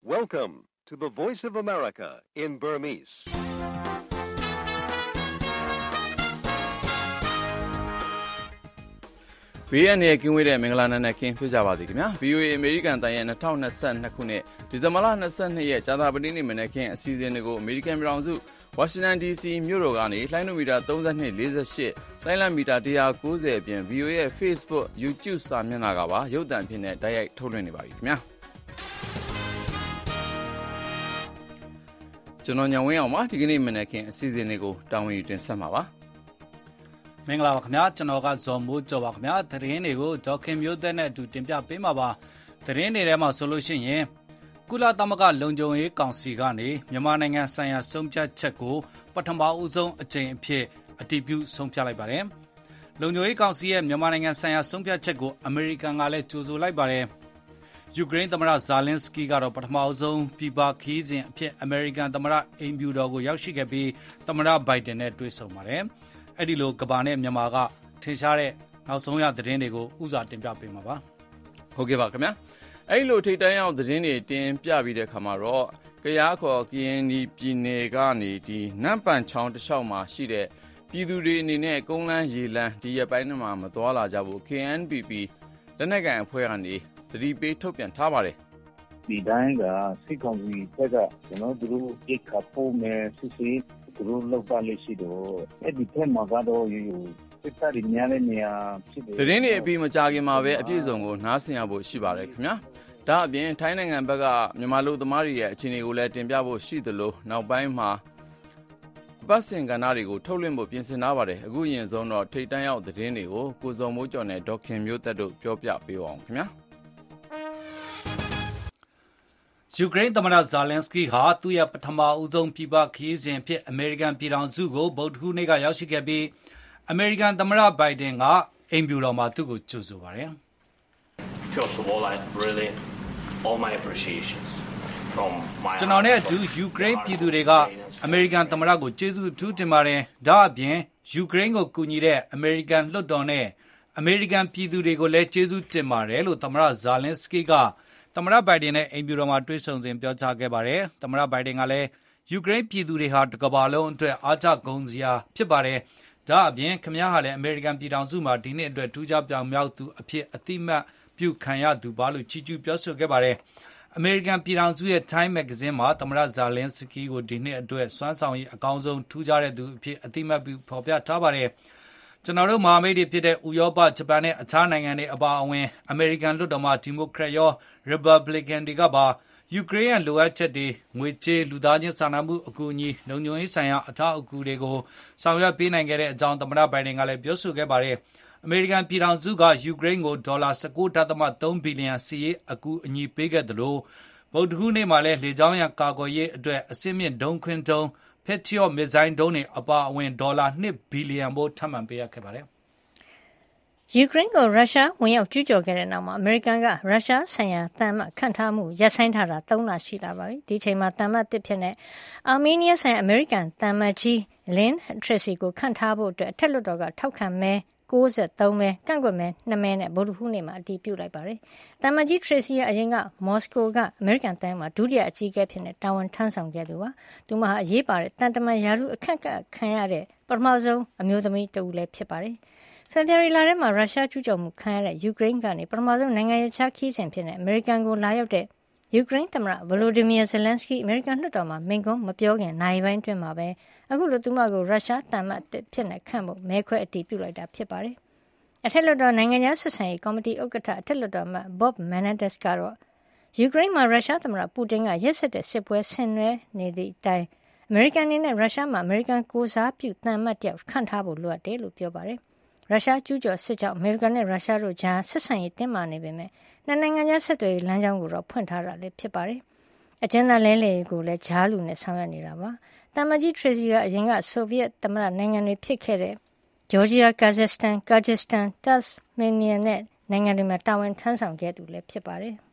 Welcome to the Voice of America in Burmese. BNA ကင်းဝေးတဲ့မင်္ဂလာနံနက်ခင်းဖြစ်ကြပါသည်ခင်ဗျာ VOA အမေရိကန်တိုင်းရဲ့2022ခုနှစ်ဒီဇင်ဘာလ22ရက်ကြာသပတေးနေ့မနက်ခင်းအစီအစဉ်တွေကိုအမေရိကန်ပြည်ထောင်စုဝါရှင်တန် DC မြို့တော်ကနေလှိုင်းနိုမီတာ3248လှိုင်းလမီတာ190အပြင် VOA ရဲ့ Facebook YouTube စာမျက်နှာကပါရုပ်သံဖြစ်နေတိုက်ရိုက်ထုတ်လွှင့်နေပါပြီခင်ဗျာကျွန်တော်ညဝင်းအောင်ပါဒီကနေ့မနက်ခင်းအစီအစဉ်တွေကိုတာဝန်ယူတင်ဆက်မှာပါမင်္ဂလာပါခင်ဗျာကျွန်တော်ကဇော်မိုးကျော်ပါခင်ဗျာသတင်းတွေကိုဒေါက်ခင်မျိုးသက်နဲ့အတူတင်ပြပေးမှာပါသတင်းတွေထဲမှာဆိုလို့ရှိရင်ကုလသမဂ္ဂလုံခြုံရေးကောင်စီကနေမြန်မာနိုင်ငံဆိုင်ရာဆုံးဖြတ်ချက်ကိုပထမဦးဆုံးအကြိမ်အဖြစ်အတည်ပြုဆုံးဖြတ်လိုက်ပါတယ်လုံခြုံရေးကောင်စီရဲ့မြန်မာနိုင်ငံဆိုင်ရာဆုံးဖြတ်ချက်ကိုအမေရိကန်ကလည်းကြိုဆိုလိုက်ပါတယ်ယူကရိန်းသမ္မတဇာလင်းစကီကတော့ပထမဆုံးပြည်ပခီးစဉ်အဖြစ်အမေရိကန်သမ္မတအိမ်ဖြူတော်ကိုရောက်ရှိခဲ့ပြီးသမ္မတဘိုင်ဒန်နဲ့တွေ့ဆုံပါတယ်အဲ့ဒီလိုကဘာနဲ့မြန်မာကထင်ရှားတဲ့နောက်ဆုံးရသတင်းတွေကိုဥစားတင်ပြပေးမှာပါဟုတ်ကဲ့ပါခင်ဗျာအဲ့ဒီလိုထိတ်တန့်ရောက်သတင်းတွေတင်ပြပြီးတဲ့ခါမှာတော့ကရားခေါ်ကရင်ပြည်နယ်ကနေဒီနမ်ပန်ချောင်းတစ်လျှောက်မှာရှိတဲ့ပြည်သူတွေအနေနဲ့ကုန်းလန်းရေလန်းဒီရက်ပိုင်းမှာမသွားလာကြဘူး KNPP လက်နက်ကိုင်အဖွဲ့ကနေသတိပေးထုတ်ပြန်ထားပါတယ်ဒီတိုင်းကစစ်ကောင်စီဘက်ကကျွန်တော်တို့အိတ်ခါဖို့မဲ့စစ်စစ်သူတို့လောက်ပါလိမ့်ရှိတော့အဲ့ဒီဖက်မှာကတော့စစ်တပ်တွေများတဲ့နေရာဖြစ်တယ်သတင်းတွေအပြီးမကြခင်မှာပဲအပြည့်စုံကိုနားဆင်ရဖို့ရှိပါတယ်ခင်ဗျာဒါအပြင်ထိုင်းနိုင်ငံဘက်ကမြန်မာလူသမားတွေရဲ့အခြေအနေကိုလည်းတင်ပြဖို့ရှိသလိုနောက်ပိုင်းမှာပတ်စင်ကဏ္ဍတွေကိုထုတ်လွှင့်ဖို့ပြင်ဆင်ထားပါတယ်အခုရင်ဆုံးတော့ထိတ်တန့်ရောက်သတင်းတွေကိုကိုဇော်မိုးကျော်နဲ့ဒေါက်ခင်မျိုးသက်တို့ပြောပြပေးအောင်ခင်ဗျာယူကရိန်းသမ္မတဇာလင်းစကီဟာသူ့ရဲ့ပထမဦးဆုံးပြည်ပခရီးစဉ်ဖြစ်အမေရိကန်ပြည်ထောင်စုကိုဗုဒ္ဓဟူးနေ့ကရောက်ရှိခဲ့ပြီးအမေရိကန်သမ္မတဘိုင်ဒန်ကအိမ်ဖြူတော်မှာသူ့ကိုကြိုဆိုပါတယ်ကျွန်တော်နဲ့အတူယူကရိန်းပြည်သူတွေကအမေရိကန်သမ္မတကိုကျေးဇူးထူးတင်ပါတယ်ဒါအပြင်ယူကရိန်းကိုကူညီတဲ့အမေရိကန်လွှတ်တော်နဲ့အမေရိကန်ပြည်သူတွေကိုလည်းကျေးဇူးတင်ပါတယ်လို့သမ္မတဇာလင်းစကီကသမ္မတဘိုင်ဒန်နဲ့အိမ်ဖြူတော်မှာတွေ့ဆုံစဉ်ပြောကြားခဲ့ပါတယ်။သမ္မတဘိုင်ဒန်ကလည်းယူကရိန်းပြည်သူတွေဟာတစ်ကမ္ဘာလုံးအတွက်အားကျဂုဏ်စရာဖြစ်ပါတယ်။ဒါအပြင်ခင်ဗျားဟာလည်းအမေရိကန်ပြည်ထောင်စုမှာဒီနှစ်အတွက်ထူးခြားပြောင်မြောက်သူအဖြစ်အသိအမှတ်ပြုခံရသူပါလို့ချီးကျူးပြောဆိုခဲ့ပါတယ်။အမေရိကန်ပြည်ထောင်စုရဲ့ Time Magazine မှာသမ္မတဇာလင်းစကီကိုဒီနှစ်အတွက်စွမ်းဆောင်ရည်အကောင်းဆုံးထူးခြားတဲ့သူအဖြစ်အသိအမှတ်ပြုဖော်ပြထားပါတယ်။ကျွန်တော်တို့မဟာမိတ်တွေဖြစ်တဲ့ဥရောပဂျပန်နဲ့အခြားနိုင်ငံတွေအပါအဝင်အမေရိကန်လွှတ်တော်မှာဒီမိုကရက်ရောရီပတ်ဘလစ်ကန်တွေကပါယူကရိန်းရဲ့လိုအပ်ချက်တွေငွေကြေးလူသားချင်းစာနာမှုအကူအညီလုံခြုံရေးဆိုင်ရာအထောက်အကူတွေကိုဆောင်ရွက်ပေးနိုင်ခဲ့တဲ့အကြောင်းသမ္မတဘိုင်ဒန်ကလည်းပြောဆိုခဲ့ပါတယ်အမေရိကန်ပြည်ထောင်စုကယူကရိန်းကိုဒေါ်လာ 19.3 ဘီလီယံစီးရေးအကူအညီပေးခဲ့တယ်လို့ဗုဒ္ဓဟူးနေ့မှာလည်းလေကြောင်းရန်ကာကွယ်ရေးအတွက်အစစ်မြင့်ဒုံးခွင်းဒုံးPatriot မစ်ဇိုင်းဒုံးတွေအပါအဝင်ဒေါ်လာ2ဘီလီယံဖိုးထပ်မံပေးအပ်ခဲ့ပါတယ်။ယူကရိန်းကိုရုရှားဝင်ရောက်ကျူးကျော်ခဲ့တဲ့နောက်မှာအမေရိကန်ကရုရှားဆိုင်ရာတန်မတ်ခန့်ထားမှုရပ်ဆိုင်းထားတာ3လရှိလာပါပြီ။ဒီချိန်မှာတန်မတ်တစ်ဖြစ်တဲ့အာမေးနီးယားဆိုင်ရာအမေရိကန်တန်မတ်ကြီး Lynn Tracy ကိုခန့်ထားဖို့အတွက်အထက်လွှတ်တော်ကထောက်ခံမဲ93မဲကန့်ကွက်မဲ2မဲနဲ့ဗုဒ္ဓဟူးနေ့မှာအတည်ပြုလိုက်ပါတယ်။တန်မတ်ကြီး Tracy ရဲ့အရင်ကမော်စကိုကအမေရိကန်တိုင်းမှာဒုတိယအကြီးအကဲဖြစ်နေတာဝန်ထမ်းဆောင်ခဲ့သူပါ။သူမဟာအရေးပါတဲ့တန်တမန်ရာထူးအခန့်ခံရတဲ့ပထမဆုံးအမျိုးသမီးတဦးလည်းဖြစ်ပါတယ်။ဖေဖော်ဝါရီလထဲမှာရုရှားကျူးကျော်မှုခံရတဲ့ယူကရိန်းကနေပထမဆုံးနိုင်ငံရေးခြားခီးစဉ်ဖြစ်နေအမေရိကန်ကိုလာရောက်တဲ့ယူကရိန်းသမ္မတဗလိုဒီမီယာဇလန်စကီအမေရိကန်လွှတ်တော်မှာမိန့်ခွန်းမပြောခင်နိုင်ပိုင်းတွင်မှာပဲအခုလိုသူမကိုရုရှားတန်မတ်ဖြစ်နေခန့်ဖို့မဲခွဲအတည်ပြုလိုက်တာဖြစ်ပါတယ်။အထက်လွှတ်တော်နိုင်ငံခြားဆက်ဆံရေးကော်မတီဥက္ကဋ္ဌအထက်လွှတ်တော်အမတ် Bob Menendez ကတော့ယူကရိန်းမှာရုရှားသမ္မတပူတင်ကရက်စက်တဲ့စစ်ပွဲဆင်နွှဲနေသည့်အတိုင်းအမေရိကန်အနေနဲ့ရုရှားမှာအမေရိကန်ကိုစားပြုတန်မတ်တယောက်ခန့်ထားဖို့လိုအပ်တယ်လို့ပြောပါတယ်။ရုရှားကျူးကျော်စစ်ကြောင့်အမေရိကန်နဲ့ရုရှားတို့ကြားဆက်ဆံရေးတင်းမာနေပေမဲ့နှစ်နိုင်ငံကြားဆက်သွယ်ရေးလမ်းကြောင်းကိုတော့ဖွင့်ထားတာလည်းဖြစ်ပါတယ်။အကျဉ်းသားလဲလှယ်ကိုလည်းဂျားလူနဲ့ဆောင်ရွက်နေတာပါ။တန်မတ်ကြီး Tracy ကအရင်ကဆိုဗီယက်သမ္မတနိုင်ငံတွေဖြစ်ခဲ့တဲ့ဂျော်ဂျီယာ၊ကာဇက်စတန်၊ကာဂျစ်စတန်၊တပ်စ်မေးနီးယားနဲ့နိုင်ငံတွေမှာတာဝန်ထမ်းဆောင်ခဲ့သူလည်းဖြစ်ပါတယ်။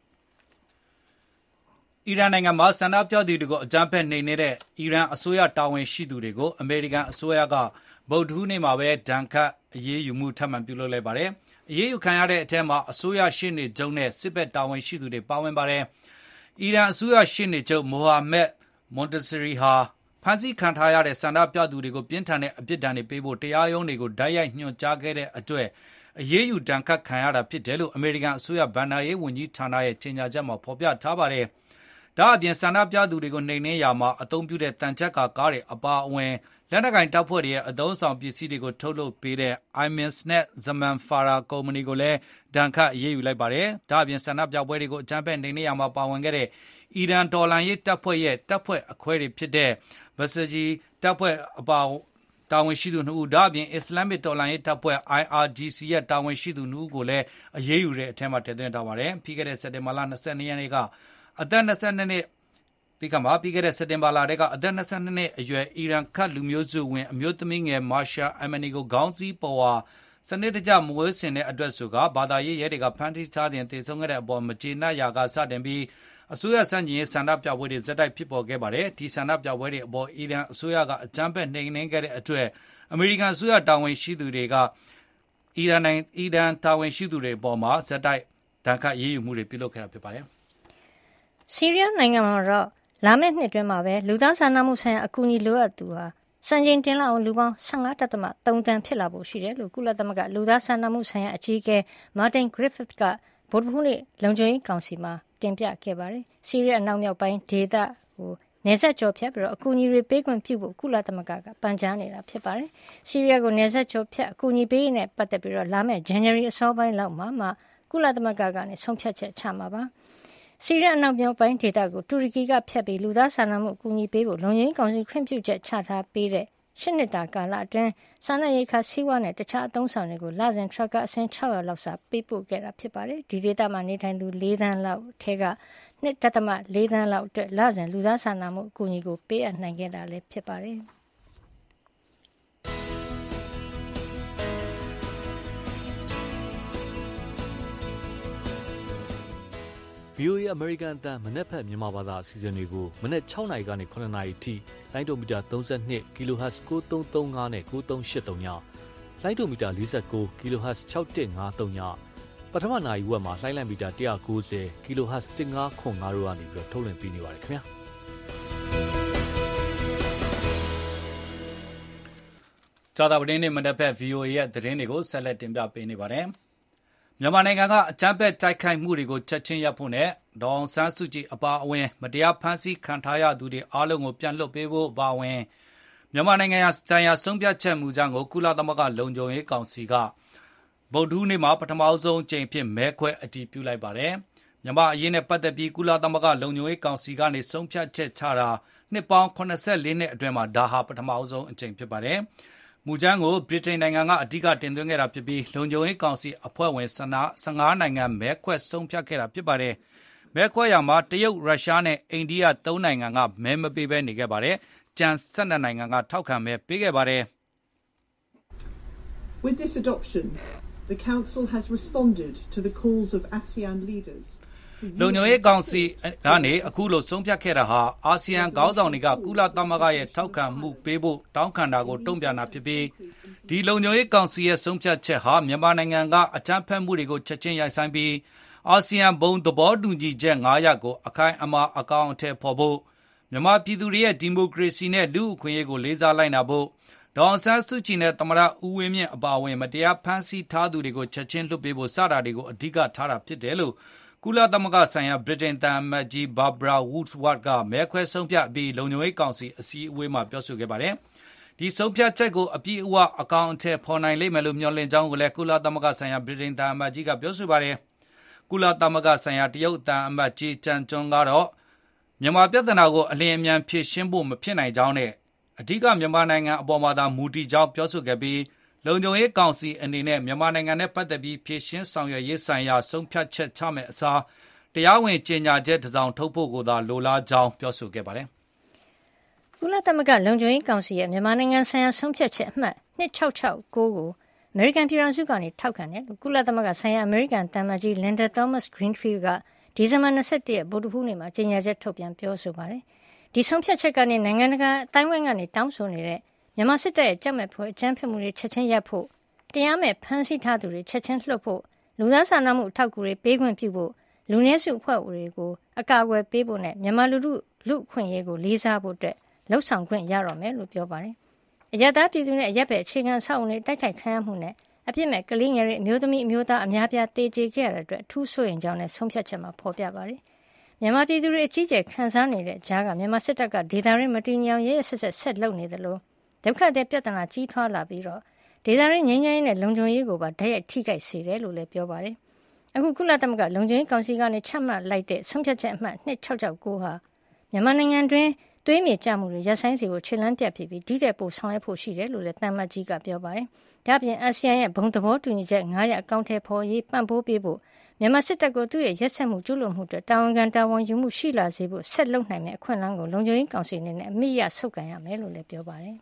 အီရန်နိုင်ငံမှာဆန္ဒပြသူတွေကိုအကြမ်းဖက်နှိမ်နင်းတဲ့အီရန်အစိုးရတာဝန်ရှိသူတွေကိုအမေရိကန်အစိုးရကဗုဒ္ဓဟူးနေ့မှာပဲဒဏ်ခတ်အရေးယူမှုထပ်မံပြုလုပ်လိုက်ပါတယ်။အရေးယူခံရတဲ့အထက်မှာအစိုးရရှေ့နေချုပ်နဲ့စစ်ဘက်တာဝန်ရှိသူတွေပါဝင်ပါတယ်။အီရန်အစိုးရရှေ့နေချုပ်မိုဟာမက်မွန်တဆရီဟာဖမ်းဆီးခံထားရတဲ့ဆန္ဒပြသူတွေကိုပြင်းထန်တဲ့အပြစ်ဒဏ်တွေပေးဖို့တရားရုံးတွေကိုတိုက်ရိုက်ညွှန်ကြားခဲ့တဲ့အတွက်အရေးယူဒဏ်ခတ်ခံရတာဖြစ်တယ်လို့အမေရိကန်အစိုးရဗန်နာရေးဝန်ကြီးဌာနရဲ့ကြေညာချက်မှာဖော်ပြထားပါတယ်။ဒါအပြင်ဆန္ဒပြသူတွေကိုနှိမ်နင်းရာမှာအသုံးပြုတဲ့တန်ချက်ကားတွေအပါအဝင်လက်နက်ကိုင်တပ်ဖွဲ့တွေရဲ့အသုံးဆောင်ပစ္စည်းတွေကိုထုတ်လုပ်ပေးတဲ့ IMAX နဲ့ Zaman Farah ကုမ္ပဏီကိုလည်းဒဏ်ခတ်အရေးယူလိုက်ပါတယ်။ဒါအပြင်ဆန္ဒပြပွဲတွေကိုအကြမ်းဖက်နှိမ်နင်းရာမှာပါဝင်ခဲ့တဲ့အီရန်တော်လှန်ရေးတပ်ဖွဲ့ရဲ့တပ်ဖွဲ့အခွဲတွေဖြစ်တဲ့ Basij တပ်ဖွဲ့အပါတာဝန်ရှိသူ2ဦးဒါအပြင်အစ္စလာမစ်တော်လှန်ရေးတပ်ဖွဲ့ IRGC ရဲ့တာဝန်ရှိသူ2ဦးကိုလည်းအရေးယူတဲ့အထက်မှာထည့်သွင်းထားပါတယ်။ပြီးခဲ့တဲ့စက်တင်ဘာလ22ရက်နေ့ကအသက်22နှစ်ပြီးခဲ့တဲ့စက်တင်ဘာလထဲကအသက်22နှစ်အရွယ်အီရန်ခတ်လူမျိုးစုဝင်အမျိုးသမီးငယ်မာရှာအမနီကိုခေါင်းစည်းပေါ်ဝါစနစ်တကျမွေးဆင်တဲ့အတွက်ဆိုကဘာသာရေးရဲတွေကဖမ်းဆီးထားတဲ့တေဆုံးခဲ့တဲ့အပေါ်မကျေနပ်ရာကစတင်ပြီးအစိုးရစံကျင်ရေးဆန္ဒပြပွဲတွေဇက်တိုက်ဖြစ်ပေါ်ခဲ့ပါတယ်။ဒီဆန္ဒပြပွဲတွေအပေါ်အီရန်အစိုးရကအကြမ်းဖက်နှိမ်နင်းခဲ့တဲ့အတွက်အမေရိကန်အစိုးရတာဝန်ရှိသူတွေကအီရန်တာဝန်ရှိသူတွေအပေါ်မှာဇက်တိုက်ဒဏ်ခတ်ရေးယူမှုတွေပြုလုပ်ခဲ့တာဖြစ်ပါတယ်။ဆီးရီးယားနိုင်ငံမှာတော့လာမယ့်နှစ်တွင်းမှာပဲလူသားစာနာမှုဆိုင်ရာအကူအညီလိုအပ်သူဟာစံချိန်တင်လောက်အောင်လူပေါင်း 15.3 တန်ဖြစ်လာဖို့ရှိတယ်လို့ကုလသမဂ္ဂလူသားစာနာမှုဆိုင်ရာအကြီးအကဲမာတင်ဂရစ်ဖစ်ကဗုဒ္ဓဟူးနေ့လုံခြုံရေးကောင်စီမှာတင်ပြခဲ့ပါတယ်။ဆီးရီးယားအနောက်မြောက်ပိုင်းဒေသကိုနယ်စပ်ကျော်ဖြတ်ပြီးအကူအညီတွေပေးခွင့်ပြုဖို့ကုလသမဂ္ဂကပန်ကြားနေတာဖြစ်ပါတယ်။ဆီးရီးယားကိုနယ်စပ်ကျော်ဖြတ်အကူအညီပေးရေးနဲ့ပတ်သက်ပြီးလာမယ့်ဇန်နဝါရီအစောပိုင်းလောက်မှာကုလသမဂ္ဂကနေဆုံးဖြတ်ချက်ချမှာပါ။ဆီးရီးယားအနောက်မြောက်ပိုင်းဒေသကိုတူရကီကဖျက်ပြီးလူသားစာနာမှုအကူအညီပေးဖို့လုံခြုံရေးကောင်စီခွင့်ပြုချက်ချထားပေးတဲ့8 နှစ်တာကာလအတွင်းစားနပ်ရိက္ခာဆေးဝါးနဲ့တခြားအသုံးဆောင်တွေကိုလစဉ်ထရပ်ကားအစင်း600လောက်စာပေးပို့ခဲ့တာဖြစ်ပါတယ်။ဒီဒေသမှာနေထိုင်သူ4 သန်းလောက်ထဲက2.4 သန်းလောက်အတွက်လစဉ်လူသားစာနာမှုအကူအညီကိုပေးအပ်နိုင်ခဲ့တာလည်းဖြစ်ပါတယ်။ VOA အမေရိကန်အသံမနက်ဖက်မြန်မာဘာသာအစီအစဉ်တွေကိုမနက်6နာရီကနေ9နာရီထိလိုင်းဒိုမီတာ32 kHz 9335နဲ့9383ညလိုင်းဒိုမီတာ49 kHz 6153ညပထမနာရီဝက်မှာလိုင်းလံမီတာ190 kHz 1505တို့ကနေပြီးထုတ်လွှင့်ပေးနေပါတယ်ခင်ဗျာဇာတာပတင်းနေ့မနက်ဖက် VOA ရဲ့သတင်းတွေကိုဆက်လက်တင်ပြပေးနေပါတယ်မြန်မာနိုင်ငံကအကြမ်းဖက်တိုက်ခိုက်မှုတွေကိုချက်ချင်းရပ်ဖို့နဲ့ဒေါ်အောင်ဆန်းစုကြည်အပါအဝင်မတရားဖမ်းဆီးခံထားရသူတွေအားလုံးကိုပြန်လွှတ်ပေးဖို့အပါအဝင်မြန်မာနိုင်ငံဆိုင်ရာဆုံးဖြတ်ချက်မူကြမ်းကိုကုလသမဂ္ဂလုံခြုံရေးကောင်စီကဗုဒ္ဓဟူးနေ့မှာပထမဆုံးအကြိမ်ဖြစ်မဲခွဲအတည်ပြုလိုက်ပါတယ်။မြန်မာအရေးနဲ့ပတ်သက်ပြီးကုလသမဂ္ဂလုံခြုံရေးကောင်စီကနေဆုံးဖြတ်ချက်ချတာနှစ်ပေါင်း84နှစ်အတွင်းမှာဒါဟာပထမဆုံးအကြိမ်ဖြစ်ပါတယ်။မူကြမ်းကိုဗြိတိန်နိုင်ငံကအဓိကတင်သွင်းခဲ့တာဖြစ်ပြီးလုံခြုံရေးကောင်စီအဖွဲ့ဝင်15နိုင်ငံမဲခွဲဆုံးဖြတ်ခဲ့တာဖြစ်ပါတယ်။မဲခွဲရာမှာတရုတ်၊ရုရှားနဲ့အိန္ဒိယ3နိုင်ငံကမဲမပေးဘဲနေခဲ့ပါတယ်။ကျန်12နိုင်ငံကထောက်ခံမဲပေးခဲ့ပါတယ်။ With this adoption, the Council has responded to the calls of ASEAN leaders. လုံခြုံရေးကောင်စီကနေအခုလိုဆုံးဖြတ်ခဲ့တာဟာအာဆီယံခေါင်းဆောင်တွေကကုလသမဂ္ဂရဲ့ထောက်ခံမှုပေးဖို့တောင်းခံတာကိုတုံ့ပြန်တာဖြစ်ပြီးဒီလုံခြုံရေးကောင်စီရဲ့ဆုံးဖြတ်ချက်ဟာမြန်မာနိုင်ငံကအကြမ်းဖက်မှုတွေကိုချက်ချင်းရိုက်ဆိုင်ပြီးအာဆီယံဘုံသဘောတူညီချက်9ရပ်ကိုအခိုင်အမာအကောင်အထည်ဖော်ဖို့မြန်မာပြည်သူတွေရဲ့ဒီမိုကရေစီနဲ့လူ့အခွင့်အရေးကိုလေးစားလိုက်နာဖို့ဒေါ်အောင်ဆန်းစုကြည်နဲ့သမ္မတဦးဝင်းမြင့်အပါအဝင်မတရားဖမ်းဆီးထားသူတွေကိုချက်ချင်းလွှတ်ပေးဖို့စတာတွေကိုအဓိကထားတာဖြစ်တယ်လို့ကုလသမဂ္ဂဆိုင်ရာဗြိတိန်သံအမတ်ကြီးဘာဘရာဝုဒ်ဝတ်ကမဲခွဲဆုံးဖြတ်ပြီးလုံခြုံရေးကောင်စီအစည်းအဝေးမှာပြောဆိုခဲ့ပါတယ်။ဒီဆုံးဖြတ်ချက်ကိုအပြည့်အဝအကောင်အထည်ဖော်နိုင်လိမ့်မယ်လို့မျှော်လင့်ကြောင်းကိုလည်းကုလသမဂ္ဂဆိုင်ရာဗြိတိန်သံအမတ်ကြီးကပြောဆိုပါတယ်။ကုလသမဂ္ဂဆိုင်ရာတရုတ်သံအမတ်ကြီးကျန်ကျွန်းကတော့မြန်မာပြဿနာကိုအလင်းအမြန်ဖြေရှင်းဖို့မဖြစ်နိုင်ကြောင်းနဲ့အဓိကမြန်မာနိုင်ငံအပေါ်မှာသာမူတည်ကြောင်းပြောဆိုခဲ့ပြီးလုံခြုံရေးကောင်စီအနေနဲ့မြန်မာနိုင်ငံနဲ့ပတ်သက်ပြီးဖြည့်ရှင်းဆောင်ရွက်ရေးဆိုင်ရာဆုံးဖြတ်ချက်ချမဲ့အစားတရားဝင်ကြေညာချက်တစ်စောင်ထုတ်ဖို့ကိုသာလိုလားကြောင်းပြောဆိုခဲ့ပါတယ်။ကုလသမဂ္ဂလုံခြုံရေးကောင်စီရဲ့မြန်မာနိုင်ငံဆိုင်ရာဆုံးဖြတ်ချက်အမှတ်2669ကိုအမေရိကန်ပြည်ထောင်စုကနေထောက်ခံတယ်လို့ကုလသမဂ္ဂဆိုင်ရာအမေရိကန်သံအမတ်ကြီးလင်ဒါသောမတ်ဂရင်းဖီးလ်ကဒီဇင်ဘာ21ရက်ဗုဒ္ဓဟူးနေ့မှာကြေညာချက်ထုတ်ပြန်ပြောဆိုပါတယ်။ဒီဆုံးဖြတ်ချက်ကနေနိုင်ငံတကာအတိုင်းအဝိုင်းကနေတောင်းဆိုနေတဲ့မြန်မာစစ်တပ်ရဲ့ကြက်မဲ့ဖွယ်အကြမ်းဖက်မှုတွေချက်ချင်းရပ်ဖို့တရားမဲ့ဖမ်းဆီးထားသူတွေချက်ချင်းလွှတ်ဖို့လူသားစာနာမှုအထောက်အကူတွေပေးခွင့်ပြုဖို့လူနည်းစုအဖွဲ့တွေကိုအကာအကွယ်ပေးဖို့နဲ့မြန်မာလူအခွင့်အရေးကိုလေးစားဖို့အတွက်လှုံ့ဆော်ခွင့်ရတော့မယ်လို့ပြောပါတယ်။အရပ်သားပြည်သူနဲ့အရပ်ဘက်အခြေခံအဆောက်အအုံတွေတိုက်ခိုက်ခံရမှုနဲ့အပြစ်မဲ့ကလေးငယ်တွေအမျိုးသမီးအမျိုးသားအများပြားတေကျေခဲ့ရတဲ့အတွက်အထူးစိုးရိမ်ကြောင်းနဲ့ဆုံးဖြတ်ချက်မှာဖော်ပြပါတယ်။မြန်မာပြည်သူတွေအကြီးအကျယ်ခံစားနေတဲ့ကြားကမြန်မာစစ်တပ်ကဒေသရင်းမတည်ငြိမ်ရဲဆက်လုပ်နေသလိုဒုက္ခသည်ပြဿနာကြီးထွားလာပြီးတော့ဒေသရင်းငြိမ်းချမ်းရေးနဲ့လုံခြုံရေးကိုပါဓာတ်ရိုက်ထိခိုက်စေတယ်လို့လည်းပြောပါတယ်။အခုကုလသမဂ္ဂလုံခြုံရေးကောင်စီကနေချမှတ်လိုက်တဲ့ဆုံးဖြတ်ချက်အမှတ်2669ဟာမြန်မာနိုင်ငံတွင်းသွေးမြေကျမှုတွေရပ်ဆိုင်းစေဖို့ခြေလှမ်းပြဖြစ်ပြီးဒီတဲ့ပို့ဆောင်ရွက်ဖို့ရှိတယ်လို့လည်းတမ္မတ်ကြီးကပြောပါတယ်။ဒါ့အပြင်အာဆီယံရဲ့ဘုံသဘောတူညီချက်9ရပ်အကောင့်ထဲပေါ်ရေးပံ့ပိုးပေးဖို့မြန်မာစစ်တပ်ကိုသူ့ရဲ့ရက်စက်မှုကျူးလွန်မှုတွေတာဝန်ခံတာဝန်ယူမှုရှိလာစေဖို့ဆက်လုပ်နိုင်မယ့်အခွင့်အလမ်းကိုလုံခြုံရေးကောင်စီအနေနဲ့အမိရဆုတ်ကန်ရမယ်လို့လည်းပြောပါတယ်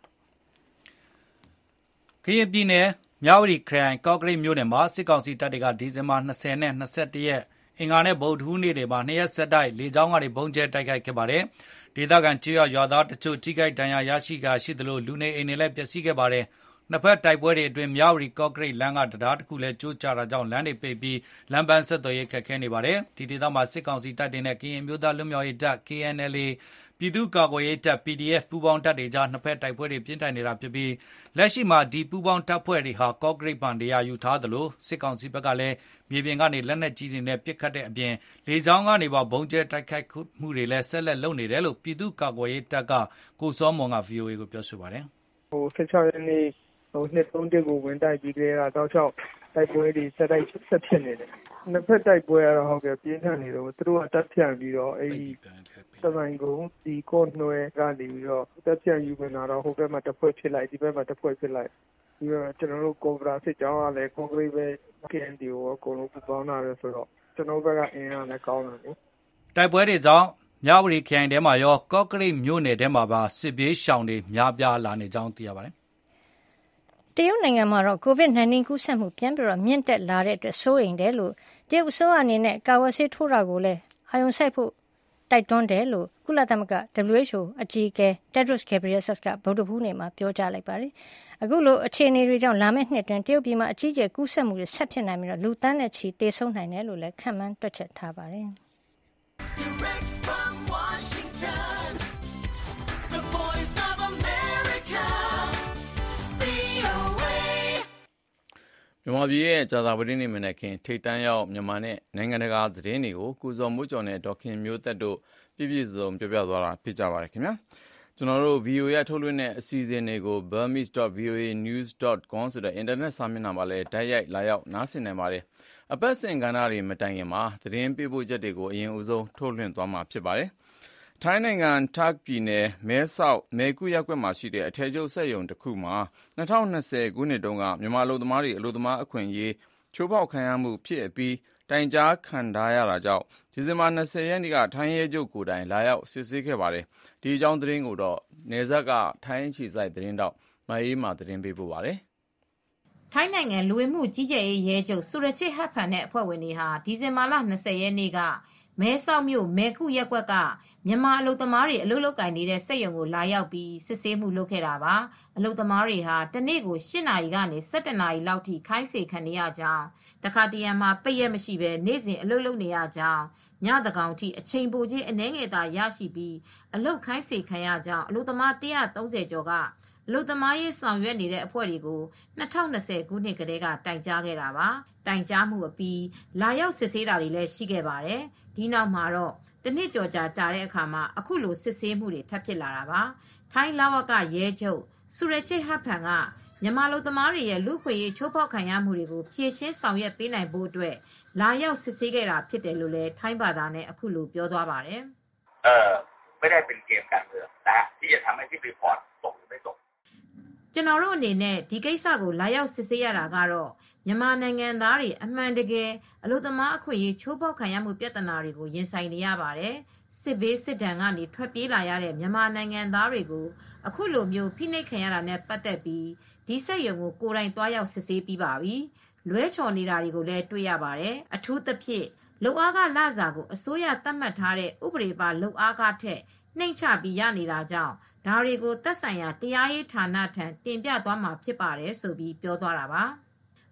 ။ကရင်ပြည်နယ်မြဝတီခရိုင်ကော့ကရိတ်မြို့နယ်မှာစစ်ကောင်စီတပ်တွေကဒီဇင်ဘာ20နဲ့21ရက်အင်္ဂါနဲ့ဗုဒ္ဓဟူးနေ့တွေမှာ2ရက်ဆက်တိုက်လေကြောင်းကနေဘုံကျဲတိုက်ခိုက်ခဲ့ပါတယ်။ဒေသခံကျေးရွာသားတချို့ထိခိုက်ဒဏ်ရာရရှိသလိုလူနေအိမ်တွေလည်းပျက်စီးခဲ့ပါတယ်။နှစ်ဖက်တိုက်ပွဲတွေအတွင်းမြဝတီကော့ကရိတ်လမ်းကတရားတစ်ခုလည်းကျိုးကျတာကြောင့်လမ်းတွေပိတ်ပြီးလမ်းပန်းဆက်သွယ်ရေးခက်ခဲနေပါတယ်။ဒီဒေသမှာစစ်ကောင်စီတပ်တွေနဲ့ကရင်မျိုးသားလွတ်မြောက်ရေးတပ် KNLA ပြည်သူ့ကာကွယ်ရေးတပ် PDF ပူးပေါင်းတပ်တွေကြားနှစ်ဖက်တိုက်ပွဲတွေပြင်းထန်နေတာဖြစ်ပြီးလက်ရှိမှာဒီပူးပေါင်းတပ်ဖွဲ့တွေဟာကော့ကရိတ်ပန်တရားယူထားသလိုစစ်ကောင်စီဘက်ကလည်းမြေပြင်ကနေလက်နက်ကြီးတွေနဲ့ပစ်ခတ်တဲ့အပြင်လေကြောင်းကနေပါဘုံကျဲတိုက်ခိုက်မှုတွေလည်းဆက်လက်လုပ်နေတယ်လို့ပြည်သူ့ကာကွယ်ရေးတပ်ကကိုစောမွန်က VOA ကိုပြောဆိုပါတယ်။16ရက်နေ့နှစ်31ကိုဝင်တိုက်ပြီးကြတဲ့တောက်ချောက်တိုက်ပွဲတွေဆက်ဖြစ်နေတယ်။နှစ်ဖက်တိုက်ပွဲကတော့ဟုတ်ကဲ့ပြင်းထန်နေတော့သူတို့ကတပ်ဖြန့်ပြီးတော့အဲဒီတမိုင်ကုန်းဒီကော့နှွဲကနေပြီးတော့တပ်ဖြန့်ယူနေတာတော့ဟိုဘက်မှာတစ်ဖွဲ့ဖြစ်လိုက်ဒီဘက်မှာတစ်ဖွဲ့ဖြစ်လိုက်ပြီးတော့ကျွန်တော်တို့ကော့ဘရာစစ်ကြောင်းကလည်းကော့ကရိတ်ပဲ KNDO ကိုအကုန်လုံးပူပေါင်းလာတယ်ဆိုတော့ကျွန်တော်ဘက်ကအင်အားလည်းကောင်းတယ်လေတိုက်ပွဲတွေကြောင့်မြဝတီခရိုင်ထဲမှာရောကော့ကရိတ်မြို့နယ်ထဲမှာပါစစ်ပြေးရှောင်တွေများပြားလာနေကြောင်းသိရပါတယ်တရုတ်နိုင်ငံမှာတော့ COVID-19 ကူးစက်မှုပြန်ပြီးတော့မြင့်တက်လာတဲ့အတွက်စိုးရိမ်တယ်လို့တရုတ်အစိုးရအနေနဲ့ကာဝဆေးထိုးတာကိုလည်းအာရုံစိုက်ဖို့တိုက်တွန်းတယ်လို့ကုလသမဂ္ဂ WHO အကြီးအကဲ Tedros Adhanom Ghebreyesus ကဗုဒ္ဓဟူးနေ့မှာပြောကြားလိုက်ပါတယ်။အခုလိုအခြေအနေတွေကြောင့်လာမယ့်နှစ်တွင်တရုတ်ပြည်မှာအကြီးအကျယ်ကူးစက်မှုတွေဆက်ဖြစ်နိုင်ပြီးတော့လူသန်းနဲ့ချီသေဆုံးနိုင်တယ်လို့လည်းခန့်မှန်းတွက်ချက်ထားပါတယ်။မြန်မာပြည်ရဲ့ကြာသပတေးနေ့မနက်ခင်းထိပ်တန်းရောက်မြန်မာနဲ့နိုင်ငံတကာသတင်းတွေကိုကိုဇော်မိုးကျော်နဲ့ဒေါက်ခင်မျိုးသက်တို့ပြည့်စုံပြောပြသွားတာဖြစ်ကြပါတယ်ခင်ဗျာကျွန်တော်တို့ VOA ရထုတ်လွှင့်တဲ့အစီအစဉ်တွေကို burmese.voanews.com ဆိုတဲ့အင်တာနက်စာမျက်နှာမှာလည်းဓာတ်ရိုက်လာရောက်နားဆင်နိုင်ပါတယ်အပတ်စဉ်ကဏ္ဍတွေမတိုင်ခင်မှာသတင်းပေးပို့ချက်တွေကိုအရင်ဦးဆုံးထုတ်လွှင့်သွားမှာဖြစ်ပါတယ်ထိုင်းနိုင်ငံတာ့ခ်ပြည်နယ်မဲဆောက်မဲကူရပ်ကွက်မှာရှိတဲ့အထည်ချုပ်စက်ရုံတစ်ခုမှာ2020ခုနှစ်တုန်းကမြန်မာအလုပ်သမားတွေအလုပ်သမားအခွင့်အရေးချိုးဖောက်ခံရမှုဖြစ်အပြီးတိုင်ကြားခံထားရတာကြောင့်ဒီဇင်ဘာ20ရက်နေ့ကထိုင်းရဲချုပ်ကိုယ်တိုင်လာရောက်စစ်ဆေးခဲ့ပါတယ်ဒီအကြောင်းသတင်းကိုတော့နယ်စပ်ကထိုင်းခြေစိုက်သတင်းတောက်မအေးမာသတင်းပေးပို့ပါတယ်ထိုင်းနိုင်ငံလူဝင်မှုကြီးကြပ်ရေးရဲချုပ်ဆူရချစ်ဟတ်ဖန်နဲ့အဖွဲ့ဝင်တွေဟာဒီဇင်ဘာလ20ရက်နေ့ကမဲဆောက်မြို့မဲကုရပ်ကွက်ကမြန်မာအလုပ်သမားတွေအလုပ်လုပ်ကိုင်နေတဲ့စက်ရုံကိုလာရောက်ပြီးစစ်ဆေးမှုလုပ်ခဲ့တာပါအလုပ်သမားတွေဟာတနေ့ကို8နာရီကနေ17နာရီလောက်ထိခိုင်းစေခံနေရကြောင်းတခါတရံမှာပိတ်ရက်မရှိဘဲနေ့စဉ်အလုပ်လုပ်နေရကြောင်းညတကောင်ထိအချိန်ပိုချင်းအနည်းငယ်သာရရှိပြီးအလုပ်ခိုင်းစေခံရကြောင်းအလုပ်သမား130ကျော်ကအလုပ်သမားရေးဆောင်ရွက်နေတဲ့အဖွဲ့တွေကို2020ခုနှစ်ကတည်းကတိုင်ကြားခဲ့တာပါတိုင်ကြားမှုအပြီးလာရောက်စစ်ဆေးတာတွေလည်းရှိခဲ့ပါတယ်ဒီနောက်မှာတော့တနစ်ကျော်ကြာတဲ့အခါမှာအခုလိုစစ်ဆေးမှုတွေထပ်ဖြစ်လာတာပါထိုင်းလဝကရဲချုပ်ဆူရချစ်ဟတ်ဖန်ကမြန်မာလူသမားတွေရဲ့လူခွေရေးချိုးဖောက်ခံရမှုတွေကိုဖြေရှင်းဆောင်ရွက်ပေးနိုင်ဖို့အတွက်လာရောက်စစ်ဆေးခဲ့တာဖြစ်တယ်လို့လည်းထိုင်းဘာသာနဲ့အခုလိုပြောသွားပါတယ်ไม่ได้เป็นเกมการเมืองนะที่จะทำให้ที่รีพอร์ตส่งหรือไม่ส่งကျွန်တော်တို့အနေနဲ့ဒီကိစ္စကိုလာရောက်စစ်ဆေးရတာကတော့မြန်မာနိုင်ငံသားတွေအမှန်တကယ်အလုပ်သမားအခွင့်အရေးချိုးဖောက်ခံရမှုပြဿနာတွေကိုရင်ဆိုင်နေရပါတယ်စစ်ဘေးစစ်ဒဏ်ကနေထွက်ပြေးလာရတဲ့မြန်မာနိုင်ငံသားတွေကိုအခုလိုမျိုးဖိနှိပ်ခံရတာနဲ့ပတ်သက်ပြီးဒီစက်ရုံကိုကိုယ်တိုင်သွားရောက်စစ်ဆေးပြီးပါပြီလွဲချော်နေတာတွေကိုလည်းတွေ့ရပါတယ်အထူးသဖြင့်လုပ်အားကလစာကိုအစိုးရသတ်မှတ်ထားတဲ့ဥပဒေပါလုပ်အားကထက်နှိမ့်ချပြီးရနေတာကြောင့်ဒါတွေကိုသက်ဆိုင်ရာတရားရေးဌာနထံတင်ပြသွားမှာဖြစ်ပါတယ်ဆိုပြီးပြောသွားတာပါ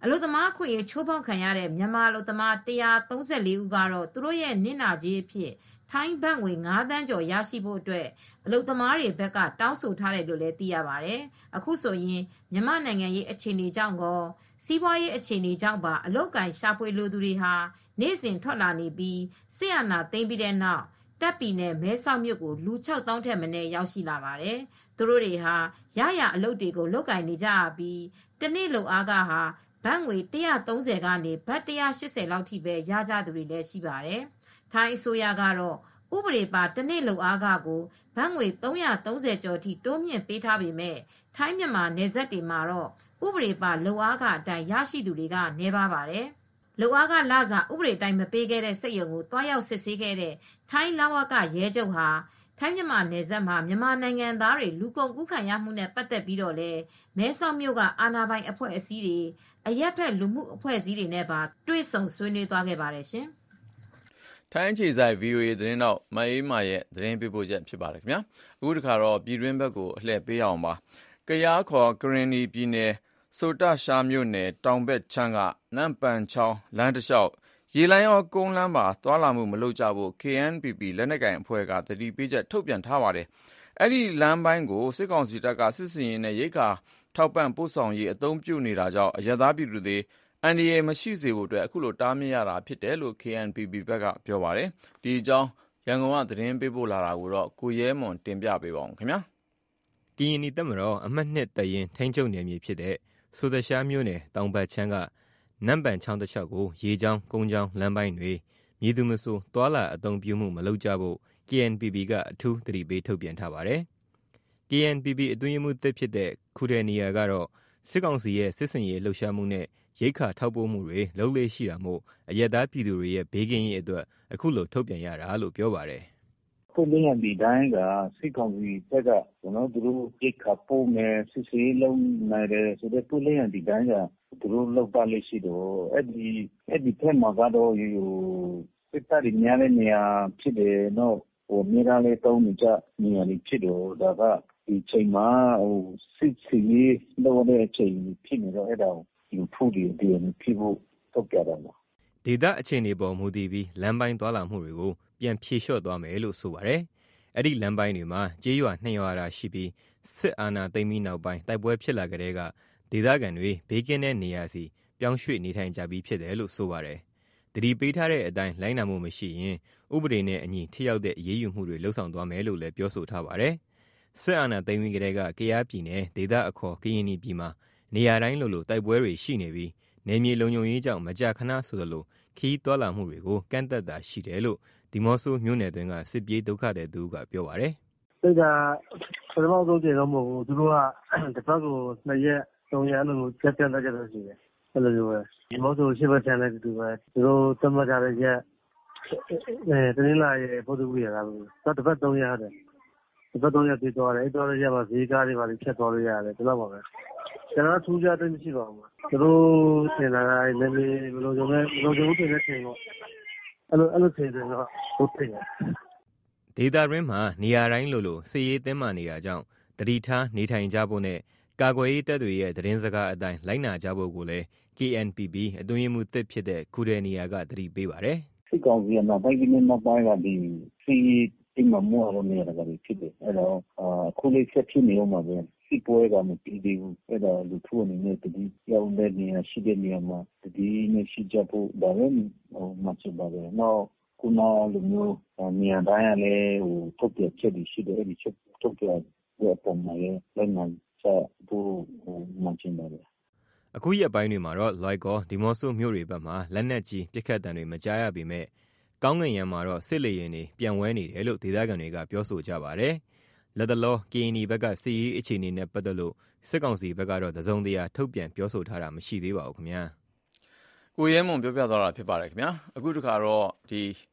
အလုပ်သမားအခွင့်အရေးချိုးဖောက်ခံရတဲ့မြန်မာအလုပ်သမား134ဦးကတော့သူတို့ရဲ့နစ်နာကြေးအဖြစ်ထိုင်းဘတ်ငွေ9သန်းကျော်ရရှိဖို့အတွက်အလုပ်သမားတွေဘက်ကတောင်းဆိုထားတယ်လို့လည်းသိရပါတယ်။အခုဆိုရင်မြန်မာနိုင်ငံရေးအခြေအနေကြောင့်ကောစီးပွားရေးအခြေအနေကြောင့်ပါအလုပ်ကိုင်ရှာဖွေလိုသူတွေဟာနေ့စဉ်ထွက်လာနေပြီးစစ်အာဏာသိမ်းပြီးတဲ့နောက်တပ်ပြည်နယ်မဲဆောက်မြို့ကိုလူ6000ထက်မနည်းရောက်ရှိလာပါတယ်။သူတို့တွေဟာရအလုပ်တွေကိုလုပ်ကိုင်နေကြပြီးတနေ့လုပ်အားကဟာဘတ်ငွေ130ကနေဘတ်180လောက်ထိပဲရကြသူတွေလည်းရှိပါတယ်။ထိုင်းအစိုးရကတော့ဥပဒေပါတနေ့လုပ်အားကကိုဘတ်ငွေ330ကျော်ထိတိုးမြင့်ပေးထားပေမဲ့ထိုင်းမြန်မာနယ်စပ်တွေမှာတော့ဥပဒေပါလုပ်အားကအတိုင်းရရှိသူတွေကနည်းပါးပါတယ်။လုပ်အားကလစာဥပဒေတိုင်းမပေးခဲ့တဲ့စက်ရုံကိုတွားရောက်စစ်ဆေးခဲ့တဲ့ထိုင်းလဝကရဲချုပ်ဟာထိုင်းမြန်မာနယ်စပ်မှာမြန်မာနိုင်ငံသားတွေလူကုန်ကူးခံရမှုနဲ့ပတ်သက်ပြီးတော့လဲမဲဆောက်မြို့ကအာဏာပိုင်အဖွဲ့အစည်းတွေအရက်ဖက်လူမှုအဖွဲ့အစည်းတွေနဲ့ပါတွေ့ဆုံဆွေးနွေးသွားခဲ့ပါတယ်ရှင်။ထိုင်းအခြေစိုက် VOA သတင်းတော့မအေးမာရဲ့သတင်းပေးပို့ချက်ဖြစ်ပါတယ်ခင်ဗျာ။အခုတစ်ခါတော့ပြည်တွင်းဘက်ကိုအလှည့်ပေးအောင်ပါ။ကယားခေါ်ကရင်နီပြည်နယ်ဆိုတရှားမြို့နယ်တောင်ဘက်ချမ်းကနမ်ပန်ချောင်းလမ်းတစ်လျှောက်ရေလိုင်းရောကုန်းလမ်းပါသွားလာမှုမလုပ်ကြဖို့ KNPP လက်နက်ကိုင်အဖွဲ့ကသတိပေးချက်ထုတ်ပြန်ထားပါတယ်။အဲ့ဒီလမ်းပိုင်းကိုစစ်ကောင်စီတပ်ကစစ်စင်ရေးနဲ့ရိတ်ခါထောက်ပံ့ပို့ဆောင်ရေးအသုံးပြုနေတာကြောင့်အရသာပြည်သူတွေအန်ဒီအေမရှိစေဖို့အတွက်အခုလိုတားမြစ်ရတာဖြစ်တယ်လို့ KNPP ဘက်ကပြောပါတယ်။ဒီအကြောင်းရန်ကုန်ကသတင်းပေးပို့လာတာကိုတော့ကိုရဲမွန်တင်ပြပေးပါအောင်ခင်ဗျာ။ကရင်နီတပ်မတော်အမှတ်2တပ်ရင်းထိန်းချုပ်နယ်မြေဖြစ်တဲ့ဆိုတရှားမြို့နယ်တောင်ဘက်ချမ်းကနမ်ပန်ချောင်းတစ်လျှောက်ကိုရေချောင်းကုန်းချောင်းလမ်းပိုင်းတွေမြည်သူမဆိုသွာလာအသုံးပြုမှုမလုပ်ကြဖို့ KNPP ကအထူးသတိပေးထုတ်ပြန်ထားပါတယ်။ KNPP အတွင်းရေးမှူးသစ်ဖြစ်တဲ့ခုတဲ့နေရာကတော့စစ်ကောင်စီရဲ့စစ်စင်ရေးလှုပ်ရှားမှုနဲ့ရိတ်ခါထောက်ပို့မှုတွေလုပ်လေ့ရှိတာမို့အရက်သားပြည်သူတွေရဲ့ဘေးကင်းရေးအတွက်အခုလိုထုတ်ပြန်ရတာလို့ပြောပါတယ်။ပို့လင်းရဒီတိုင်းကစစ်ကောင်စီဘက်ကသူတို့ရိတ်ခါပို့မယ်စစ်စေးလုံးနိုင်တယ်ဆိုတော့ပို့လင်းရဒီတိုင်းကသူတို့လောက်ပါလိမ့်ရှိတော့အဲ့ဒီဖက်မှာကတော့စစ်တပ်တွေများတဲ့နေရာဖြစ်တယ်တော့မြေသားလေးတုံးနေကြနေရာတွေဖြစ်တော့ဒါကဒီချိန်မှာစစ်စီးလို့တဲ့အချိန်ဖြစ်နေတော့အဲ့ဒါကိုဖူးဒီဖြစ်ဖို့တော့ကြတာပါဒေသအခြေအနေပေါ်မူတည်ပြီးလမ်းပိုင်းသွားလာမှုတွေကိုပြန်ဖြေလျှော့သွားမယ်လို့ဆိုပါတယ်အဲ့ဒီလမ်းပိုင်းတွေမှာကျေးရွာ2ရွာတာရှိပြီးစစ်အာဏာသိမ်းပြီးနောက်ပိုင်းတိုက်ပွဲဖြစ်လာကြတဲ့ကဒေသခံတွေဘေးကင်းတဲ့နေရာစီပြောင်းရွှေ့နေထိုင်ကြပြီးဖြစ်တယ်လို့ဆိုပါတယ်။တတိပေးထားတဲ့အတိုင်းလိုင်းနာမှုမရှိရင်ဥပဒေနဲ့အညီထိရောက်တဲ့အရေးယူမှုတွေလှုပ်ဆောင်သွားမယ်လို့လည်းပြောဆိုထားပါတယ်။စစ်အာဏာသိမ်းပြီးကြတဲ့ကကယားပြည်နယ်ဒေသအခေါ်ကရင်နီပြည်မှာနေရာတိုင်းလိုတိုက်ပွဲတွေရှိနေပြီးနယ်မြေလုံခြုံရေးကြောင့်မကြာခဏဆိုသလိုခီးတွာလာမှုတွေကိုကန့်သက်တာရှိတယ်လို့ဒီမော့ဆိုမြို့နယ်တွင်ကစစ်ပြေးဒုက္ခသည်သူကပြောပါတယ်။စိတ်ကပထမဆုံးကြိမ်တော့မဟုတ်ဘူးသူတို့ကတစ်ပတ်ကို2ရက်3ရက်အဲ့လိုချက်ပြတ်ကြတယ်ရှိတယ်အဲ့လိုမျိုးပဲဒီမော့ဆိုရှစ်ဘက်ချန်တဲ့တူပဲသူတို့သတ်မှတ်ထားတဲ့ရက်တနင်္လာရေပုဒ်တူရတာဘူးတစ်ပတ်3ရက်ရတယ်တစ်ပတ်3ရက်ပြေးသွားတယ်အဲ့တော့ရက်မှာဈေးကားတွေပါဖြတ်သွားလို့ရတယ်ဒီလောက်ပါပဲကျွန်တော်ထူးခြားတဲ့မရှိပါဘူးသူတို့ထင်တာကလည်းဘယ်လိုကြုံတင်နေတယ်တော့အဲ့လိုထင်တယ်တော့ဟုတ်တယ်ဒေတာရင်းမှာနေရာတိုင်းလိုစစ်ရေးတင်းမာနေတာကြောင့်တတိထားနေထိုင်ကြဖို့နဲ့ကာကွယ်ရေးတပ်တွေရဲ့သတင်းစကားအတိုင်းလိုက်နာကြဖို့ကိုလည်း KNPP အတွင်းရေးမှူးသစ်ဖြစ်တဲ့ခုတဲ့နေရာကသတိပေးပါတယ်စစ်ကောင်စီကနောက်ပိုင်းကဒီစီတင်မမောရနေရတာပဲဖြစ်တယ်အဲ့တော့အခုလေးဆက်ဖြစ်နေအောင်ပါပဲစစ်ပွဲကမပြီးသေးဘူးအဲ့တော့လူထုအနေနဲ့တတိရောက်တဲ့နေရာရှိတဲ့နေရာမှာတတိနဲ့ရှိကြဖို့ဒါလည်းမှတ်ချက်ပါပဲနောက်ခုနလူမျိုးနေရာတိုင်းလည်းထုတ်ပြချက်ရှိတယ်အဲ့ဒီချက်ထုတ်ပြတဲ့ပုံမှာလည်းလည်းမှဖို့မှတ်ချက်ပါပဲအခုရက်ပိုင်းတွေမှာတော့လွိုက်ကောဒီမော့ဆိုမြို့တွေဘက်မှာလက်နက်ကြီးပစ်ခတ်တံတွေမကြားရပေမဲ့ကောင်းကင်ယံမှာတော့စစ်လေယာဉ်တွေပြန်ဝဲနေတယ်လို့ဒေသခံတွေကပြောဆိုကြပါတယ်။လက်တလောကရင်နီဘက်ကစစ်ရေးအခြေအနေနဲ့ပတ်သက်လို့စစ်ကောင်စီဘက်ကတော့တစုံတရာထုတ်ပြန်ပြောဆိုထားတာမရှိသေးပါဘူးခင်ဗျာ။ကိုရဲမွန်ပြောပြသွားတာဖြစ်ပါတယ်ခင်ဗျာ။အခုတခါတော့ဒီ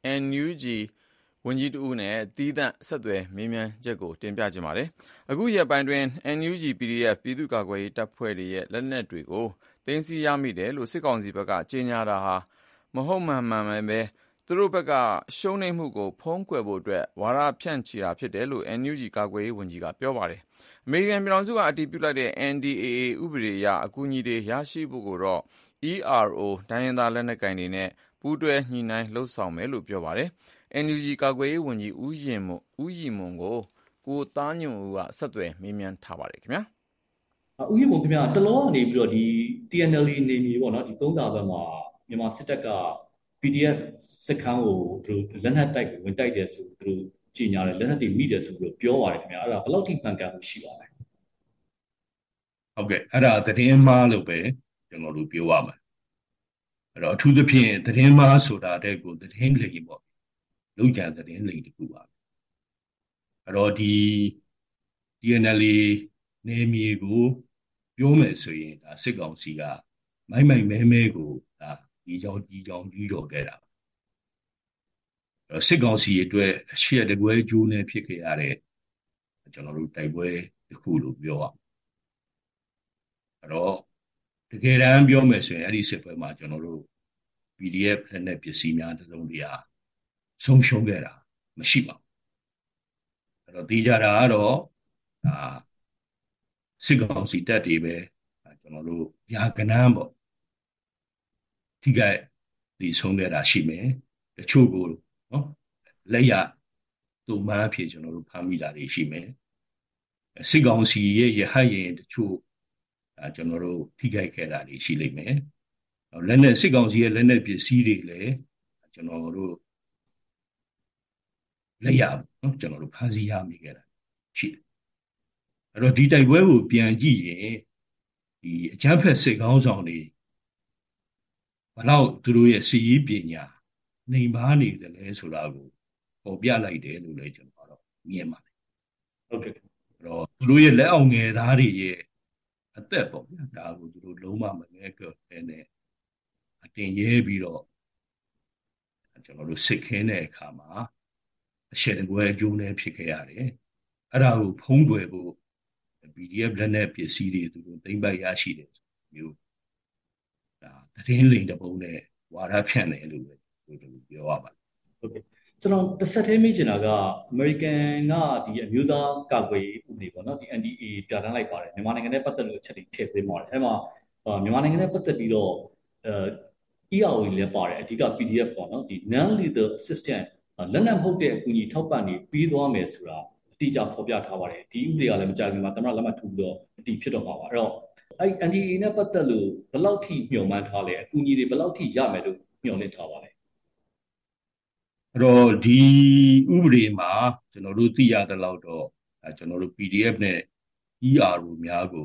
NUG ဝန်ကြီးတူနဲ့တီးသန့်ဆက်သွယ်မေးမြန်းချက်ကိုတင်ပြခြင်းပါတယ်။အခုရက်ပိုင်းတွင် NUG PDF ပြည်သူ့ကာကွယ်ရေးတပ်ဖွဲ့တွေရဲ့လက်နက်တွေကိုသိမ်းဆည်းရမိတယ်လို့စစ်ကောင်စီဘက်ကကြေညာတာဟာမဟုတ်မှန်ပဲသူတို့ဘက်ကရှုံးနိမ့်မှုကိုဖုံးကွယ်ဖို့အတွက်ဝါဒဖြန့်ချီတာဖြစ်တယ်လို့ NUG ကာကွယ်ရေးဝန်ကြီးကပြောပါတယ်။ အမေရိကန်ပြည်ထောင်စုကအတည်ပြုလိုက်တဲ့ NDAA ဥပဒေအရအကူအညီတွေရရှိဖို့ကိုတော့ ERO တိုင်းရင်းသားလက်နက်ကိုင်တွေနဲ့ပူးတွဲညှိနှိုင်းလုပ်ဆောင်မယ်လို့ပြောပါတယ်။ NUG ကာကွယ်ရေးဝန်ကြီးဦးရည်မွန်ကိုကိုသားညွန့်ဦးကဆက်သွယ်မေးမြန်းထားပါတယ်ခင်ဗျာဦးရည်မွန်ခင်ဗျာတလောကနေပြီးတော့ဒီ TNLA နေမြေပေါ့နော်ဒီကုန်းတာဘက်မှာမြန်မာစစ်တပ်က PDF စစ်ခန်းကိုသူတို့လက်နက်တိုက်ကိုဝင်တိုက်တယ်ဆိုသူတို့ကြီးညာတယ်လက်နက်တွေမိတယ်ဆိုပြီးပြောပါတယ်ခင်ဗျာအဲ့ဒါဘယ်လောက်ထိမှန်ကန်မှုရှိပါလဲဟုတ်ကဲ့အဲ့ဒါသတင်းမှားလို့ပဲကျွန်တော်တို့ပြောရမှာအဲ့တော့အထူးသဖြင့်သတင်းမှားဆိုတာတဲ့ကိုသတင်းလိမ်ပေါ့လုံးကြံသတင်းလိမ်တခုပါအဲ့တော့ဒီ TNLA နေမြေကိုပြောမယ်ဆိုရင်ဒါစစ်ကောင်စီကမိုက်မဲကိုဒါဒီကြောင်ကျူးကျော်ခဲ့တာအဲ့တော့စစ်ကောင်စီအတွက်အရှက်တကွဲကျိုးနဲ့ဖြစ်ခဲ့ရတဲ့ကျွန်တော်တို့တိုက်ပွဲတစ်ခုလို့ပြောရအဲ့တော့တကယ်တမ်းပြောမယ်ဆိုရင်အဲ့ဒီစစ်ပွဲမှာကျွန်တော်တို့ PDF လက်နက်ပစ္စည်းများတစ်စုံတရာဆုံးရှုံးခဲ့တာမရှိပါဘူးအဲ့တော့သိကြတာကတော့ဒါစစ်ကောင်စီတပ်တွေပဲကျွန်တော်တို့ရာကနန်းပေါ့ထိခိုက်ဒီဆုံးခဲ့တာရှိမယ်တချို့ကိုနော်လက်ရတူမှန်းဖြစ်ကျွန်တော်တို့ဖမ်းမိတာတွေရှိမယ်စစ်ကောင်စီရဲ့ရဟတ်ရင်တချို့ကျွန်တော်တို့ထိခိုက်ခဲ့တာတွေရှိလိမ့်မယ်လက်နက်စစ်ကောင်စီရဲ့လက်နက်ပစ္စည်းတွေလည်းကျွန်တော်တို့လက်ရနော်ကျွန်တော်တို့ဖမ်းဆီးရမိခဲ့တာရှိတယ်အဲ့တော့ဒီတိုက်ပွဲကိုပြန်ကြည့်ရင်ဒီအကြမ်းဖက်စစ်ကောင်းဆောင်တွေဘလောက်သူတို့ရဲ့စီးရေးပညာနေပါနေတယ်လဲဆိုတာကိုပေါ်ပြလိုက်တယ်လို့လည်းကျွန်တော်တော့မြင်ပါတယ်ဟုတ်ကဲ့အဲ့တော့သူတို့ရဲ့လက်အောက်ငယ်သားတွေရဲ့အသက်ပေါ့ဗျာဒါကိုသူတို့လုံးဝမငဲ့ကဲနဲ့အတင်ရဲပြီးတော့ကျွန်တော်တို့စစ်ခင်းတဲ့အခါမှာအရှက်တကွဲအကျိုးနဲ့ဖြစ်ခဲ့ရတယ်အဲ့ဒါကိုဖုံးကွယ်ဖို့ PDF လက်နက်ပစ္စည်းတွေသူတို့သိမ်းပိုက်ရရှိတယ်မျိုးဒါသတင်းလိမ်တပုံနဲ့ဝါဒဖြန့်တယ်လို့ပဲပြောရပါတယ်ဟုတ်ကဲ့ကျွန်တော်တစ်ဆက်တည်းမေးချင်တာကအမေရိကန်ကဒီအမျိုးသားကာကွယ်ရေးဥပဒေပေါ့နော်ဒီ NDA ပြဋ္ဌာန်းလိုက်ပါတယ်မြန်မာနိုင်ငံနဲ့ပတ်သက်လို့အချက်တွေထည့်ပေးပါတယ်အဲ့မှာမြန်မာနိုင်ငံနဲ့ပတ်သက်ပြီးတော့ ERO လည်းပါတယ်အဓိက PDF ပေါ့နော်ဒီ non lethal assistant လက်နက်မဟုတ်တဲ့အကူအညီထောက်ပံ့နေပြီးသွားမယ်ဆိုတာအတိအကျဖော်ပြထားပါတယ်ဒီဥပဒေကလည်းမကြခင်မှာသမ္မတလက်မှတ်ထိုးပြီးတော့အတည်ဖြစ်တော့မှာပါအဲ့တော့အဲ့ NDA နဲ့ပတ်သက်လို့ဘယ်လောက်ထိမျှော်မှန်းထားလဲအကူအညီတွေဘယ်လောက်ထိရမယ်လို့မျှော်လင့်ထားပါလဲအဲ့တော့ဒီဥပဒေမှာကျွန်တော်တို့သိရတဲ့လောက်တော့ကျွန်တော်တို့ PDF နဲ့ ERO များကို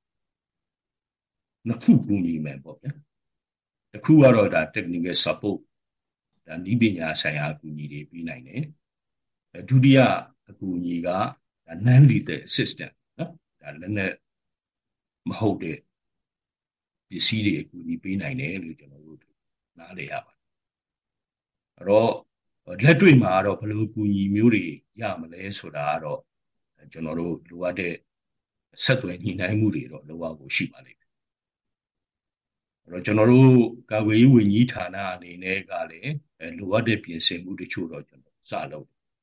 နှစ်ခုကူညီမယ်ပေါ့ဗျာတစ်ခုကတော့ဒါ technical support ဒါနည်းပညာဆိုင်ရာအကူအညီတွေပေးနိုင်တယ်ဒုတိယအကူအညီက non lethal assistant နော်ဒါလည်းနဲ့မဟုတ်တဲ့ပစ္စည်းတွေအကူအညီပေးနိုင်တယ်လို့ကျွန်တော်တို့နားလည်ရပါတယ်အဲ့တော့လက်တွေ့မှာတော့ဘယ်လိုအကူအညီမျိုးတွေရမလဲဆိုတာကတော့ကျွန်တော်တို့လိုအပ်တဲ့ဆက်သွယ်ညှိနှိုင်းမှုတွေတော့လိုအပ်ဖို့ရှိပါလိမ့်မယ်အဲ့တော့ကျွန်တော်တို့ကာကွယ်ရေးဝန်ကြီးဌာနအနေနဲ့ကလည်းလိုအပ်တဲ့ပြင်ဆင်မှုတချို့တော့ကျွန်တော်စလုပ်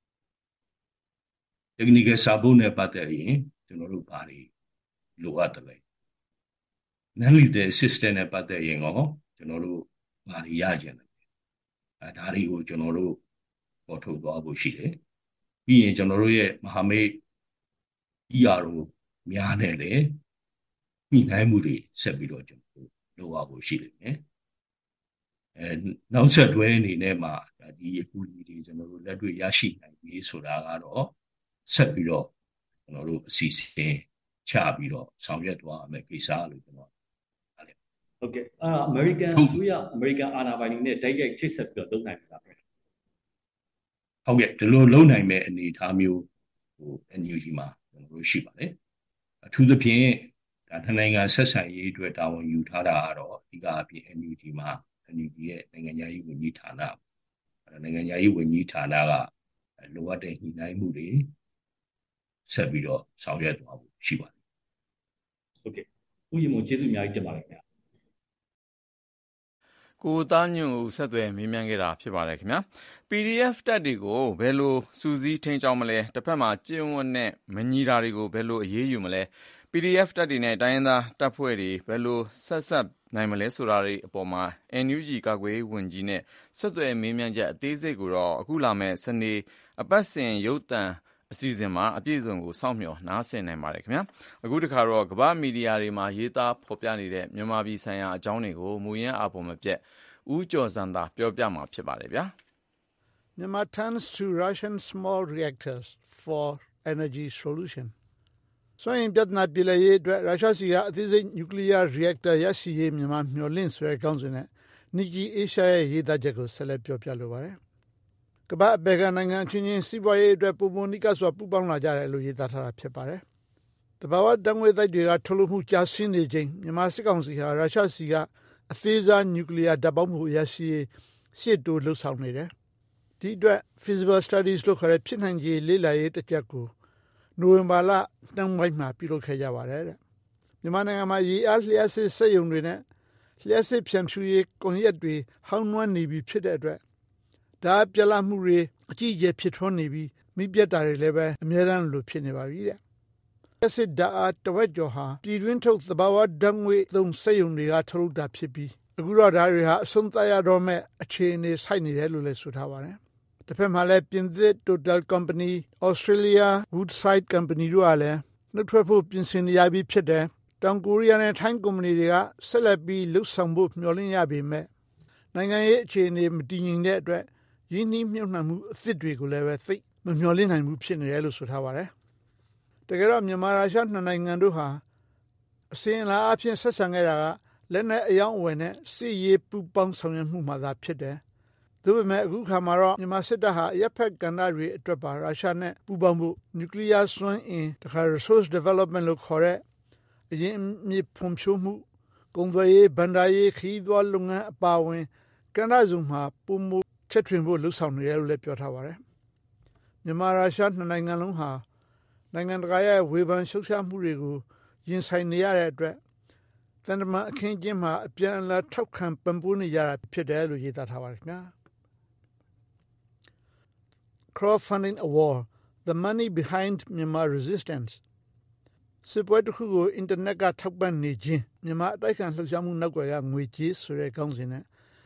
technical support နဲ့ပတ်သက်ရင်ကျွန်တော်တို့ဘာတွေလိုအပ်တယ်လဲ non lethal assistant နဲ့ပတ်သက်ရင်ရောကျွန်တော်တို့ဘာတွေရကြတယ်ဒါတွေကိုကျွန်တော်တို့ပေါ်ထုတ်သွားဖို့ရှိတယ်ပြီးရင်ကျွန်တော်တို့ရဲ့မဟာမိတ် ERO များနဲ့လည်းညှိနှိုင်းမှုတွေဆက်ပြီးတော့ကျွန်တော်တို့လုပ်ရဖို့ရှိလိမ့်မယ်နောက်ဆက်တွဲအနေနဲ့မှာဒီအကူအညီတွေကျွန်တော်တို့လက်တွေ့ရရှိနိုင်ပြီဆိုတာကတော့ဆက်ပြီးတော့ကျွန်တော်တို့အစီအစဉ်ချပြီးတော့ဆောင်ရွက်သွားမယ်ကိစ္စလို့ကျွန်တော်ဟုတ်ကဲ့American ဆိုရ American အာဏာပိုင်တွေနဲ့တိုက်ရိုက်ချိတ်ဆက်ပြီးတော့လုပ်နိုင်မှာပဲဟုတ်ကဲ့ဒီလိုလုပ်နိုင်မဲ့အနေအထားမျိုးNUG မှာကျွန်တော်တို့ရှိပါတယ်အထူးသဖြင့်ဒါနိုင်ငံဆက်ဆံရေးအတွက်တာဝန်ယူထားတာကတော့အဓိကအပြင် NUG မှာ NUG ရဲ့နိုင်ငံရေးဝန်ကြီးဌာနနိုင်ငံရေးဝန်ကြီးဌာနကလိုအပ်တဲ့ညှိနှိုင်းမှုတွေဆက်ပြီးတော့ဆောင်ရွက်သွားဖို့ရှိပါတယ်ဟုတ်ကဲ့ဥယျာဉ်မကျေးဇူးအများကြီးတင်ပါတယ်ခင်ဗျာကိုသားညွန့်ဦးဆက်သွယ်မေးမြန်းခဲ့တာဖြစ်ပါတယ်ခင်ဗျာ PDF တပ်တွေကိုဘယ်လိုစူးစီးထိန်းကျောင်းမလဲတစ်ဖက်မှာကျင့်ဝတ်နဲ့မညီတာတွေကိုဘယ်လိုအရေးယူမလဲ PDF တပ်တွေနဲ့တိုင်းရင်းသားတပ်ဖွဲ့တွေဘယ်လိုဆက်နိုင်မလဲဆိုတာတွေအပေါ်မှာ NUG ကာကွယ်ရေးဝန်ကြီးနဲ့ဆက်သွယ်မေးမြန်းချက်အသေးစိတ်ကိုတော့အခုလာမယ့်စနေအပတ်စဉ်ရုပ်သံအစီအစဉ်မှာအပြည့်စုံကိုစောင့်မျှော်နားဆင်နိုင်ပါတယ်ခင်ဗျာအခုတခါတော့ကမ္ဘာမီဒီယာတွေမှာရေးသားဖော်ပြနေတဲ့မြန်မာပြည်ဆိုင်ရာအကြောင်းတွေကိုမူရင်းအပေါ်မပြတ်ဦးကျော်စံသာပြောပြမှာဖြစ်ပါတယ်ဗျာ Myanmar turns to Russian small reactors for energy solution ဆိုရင်ပြဿနာပြည်လည်ရေးအတွက်ရုရှားစီကအသေးစိတ်နျူကလ িয়ার ရီယက်တာရရှိရေးမြန်မာမျှော်လင့်ဆိုတဲ့ကောင်းစဉ်နဲ့ Niji Asia ရဲ့ရေးသားချက်ကိုဆက်လက်ပြောပြလိုပါတယ်ကမ္ဘာအပေကနိုင်ငံချင်းချင်းစီးပွားရေးအတွက်ပုံမှန်နိကစွာပူးပေါင်းလာကြတယ်လို့ရေးသားထားတာဖြစ်ပါတယ်တဘာဝတံငွေတိုက်တွေကထုတ်လုပ်မှုကျဆင်းနေချိန်မြန်မာစစ်ကောင်စီဟာရုရှားစီကအသေးစားနျူကလ িয়ার ဓာတ်ပေါင်းမှုရရှိရေးရှေ့တိုးလှုပ်ဆောင်နေတယ်ဒီအတွက် feasible studies လို့ခေါ်တဲ့ဖြစ်နိုင်ခြေလေ့လာရေးတစ်ချက်ကိုနိုဝင်ဘာလနှောင်းပိုင်းမှာပြုလုပ်ခဲ့ကြပါတယ်တဲ့မြန်မာနိုင်ငံမှာရေအားလျှက်စစ်စက်ရုံတွေနဲ့လျှက်စစ်ဖြန့်ဖြူးရေးကွန်ရက်တွေဟောင်းနွမ်းနေပြီဖြစ်တဲ့အတွက်ဒါပြလမှုတွေအကြီးအကျယ်ဖြစ်ထွန်းနေပြီးမိပြတ်တာတွေလည်းပဲအများအားလို့ဖြစ်နေပါပြီတဲ့လျှက်စစ်ဓာတ်အားတဝက်ကျော်ဟာပြည်တွင်းထုတ်သဘာဝဓာတ်ငွေသုံးစက်ရုံတွေကထုတ်လုပ်တာဖြစ်ပြီးအခုတော့ဒါတွေဟာအဆုံးသတ်ရတော့မဲ့အခြေအနေဆိုက်နေတယ်လို့လည်းဆိုထားပါတယ်တစ်ဖက်မှာလည်းပြင်သစ် Total Company, Australia, Woodside Company တို့ကလည်းနှုတ်ထွက်ဖို့ပြင်ဆင်နေရပြီးဖြစ်တယ်။တောင်ကိုရီးယားနဲ့ထိုင်းကုမ္ပဏီတွေကဆက်လက်ပြီးလှုပ်ဆောင်ဖို့မျှော်လင့်ရပေမဲ့နိုင်ငံရေးအခြေအနေမတည်ငြိမ်တဲ့အတွက်ရင်းနှီးမြှုပ်နှံမှုအသစ်တွေကိုလည်းပဲသိမမျှော်လင့်နိုင်ဘူးဖြစ်နေတယ်လို့ဆိုထားပါတယ်။တကယ်တော့မြန်မာရုရှားနှစ်နိုင်ငံတို့ဟာအစဉ်အလာအဖြစ်ဆက်ဆံခဲ့တာကလက်နက်အယောင်အဝယ်နဲ့စစ်ရေးပူးပေါင်းဆောင်ရွက်မှုမှသာဖြစ်တယ်။ဒါပေမဲ့အခုခါမှာတော့မြန်မာစစ်တပ်ဟာရပ်ဖက်ကဏ္ဍတွေအတွက်ပါရုရှားနဲ့ပူးပေါင်းဖို့နျူကလ িয়ার စွမ်းအင်တခါ resource development လို့ခေါ်တဲ့အရင်မြေဖွံ့ဖြိုးမှုကုန်သွယ်ရေးဗန္ဒာရေးခရီးသွားလုပ်ငန်းအပါအဝင်ကဏ္ဍစုံမှာပုံမချက်ထွင်ဖို့လှုံ့ဆော်နေတယ်လို့လည်းပြောထားပါတယ်မြန်မာရုရှားနှစ်နိုင်ငံလုံးဟာနိုင်ငံတကာရဲ့ဝေဖန်ရှုတ်ချမှုတွေကိုရင်ဆိုင်နေရတဲ့အတွက်သံတမန်အခင်းကျင်းမှာအပြန်အလှန်ထောက်ခံပံ့ပိုးနေကြတာဖြစ်တယ်လို့ရေးသားထားပါတယ်ခင်ဗျာCrowdfunding a war, the money behind Myanmar resistance. စစ်ပွဲတစ်ခုကိုအင်တာနက်ကထောက်ပံ့နေခြင်းမြန်မာအတိုက်ခံလှုပ်ရှားမှုနောက်ကွယ်ကငွေကြေးဆိုတဲ့ကောင်းစဉ်နဲ့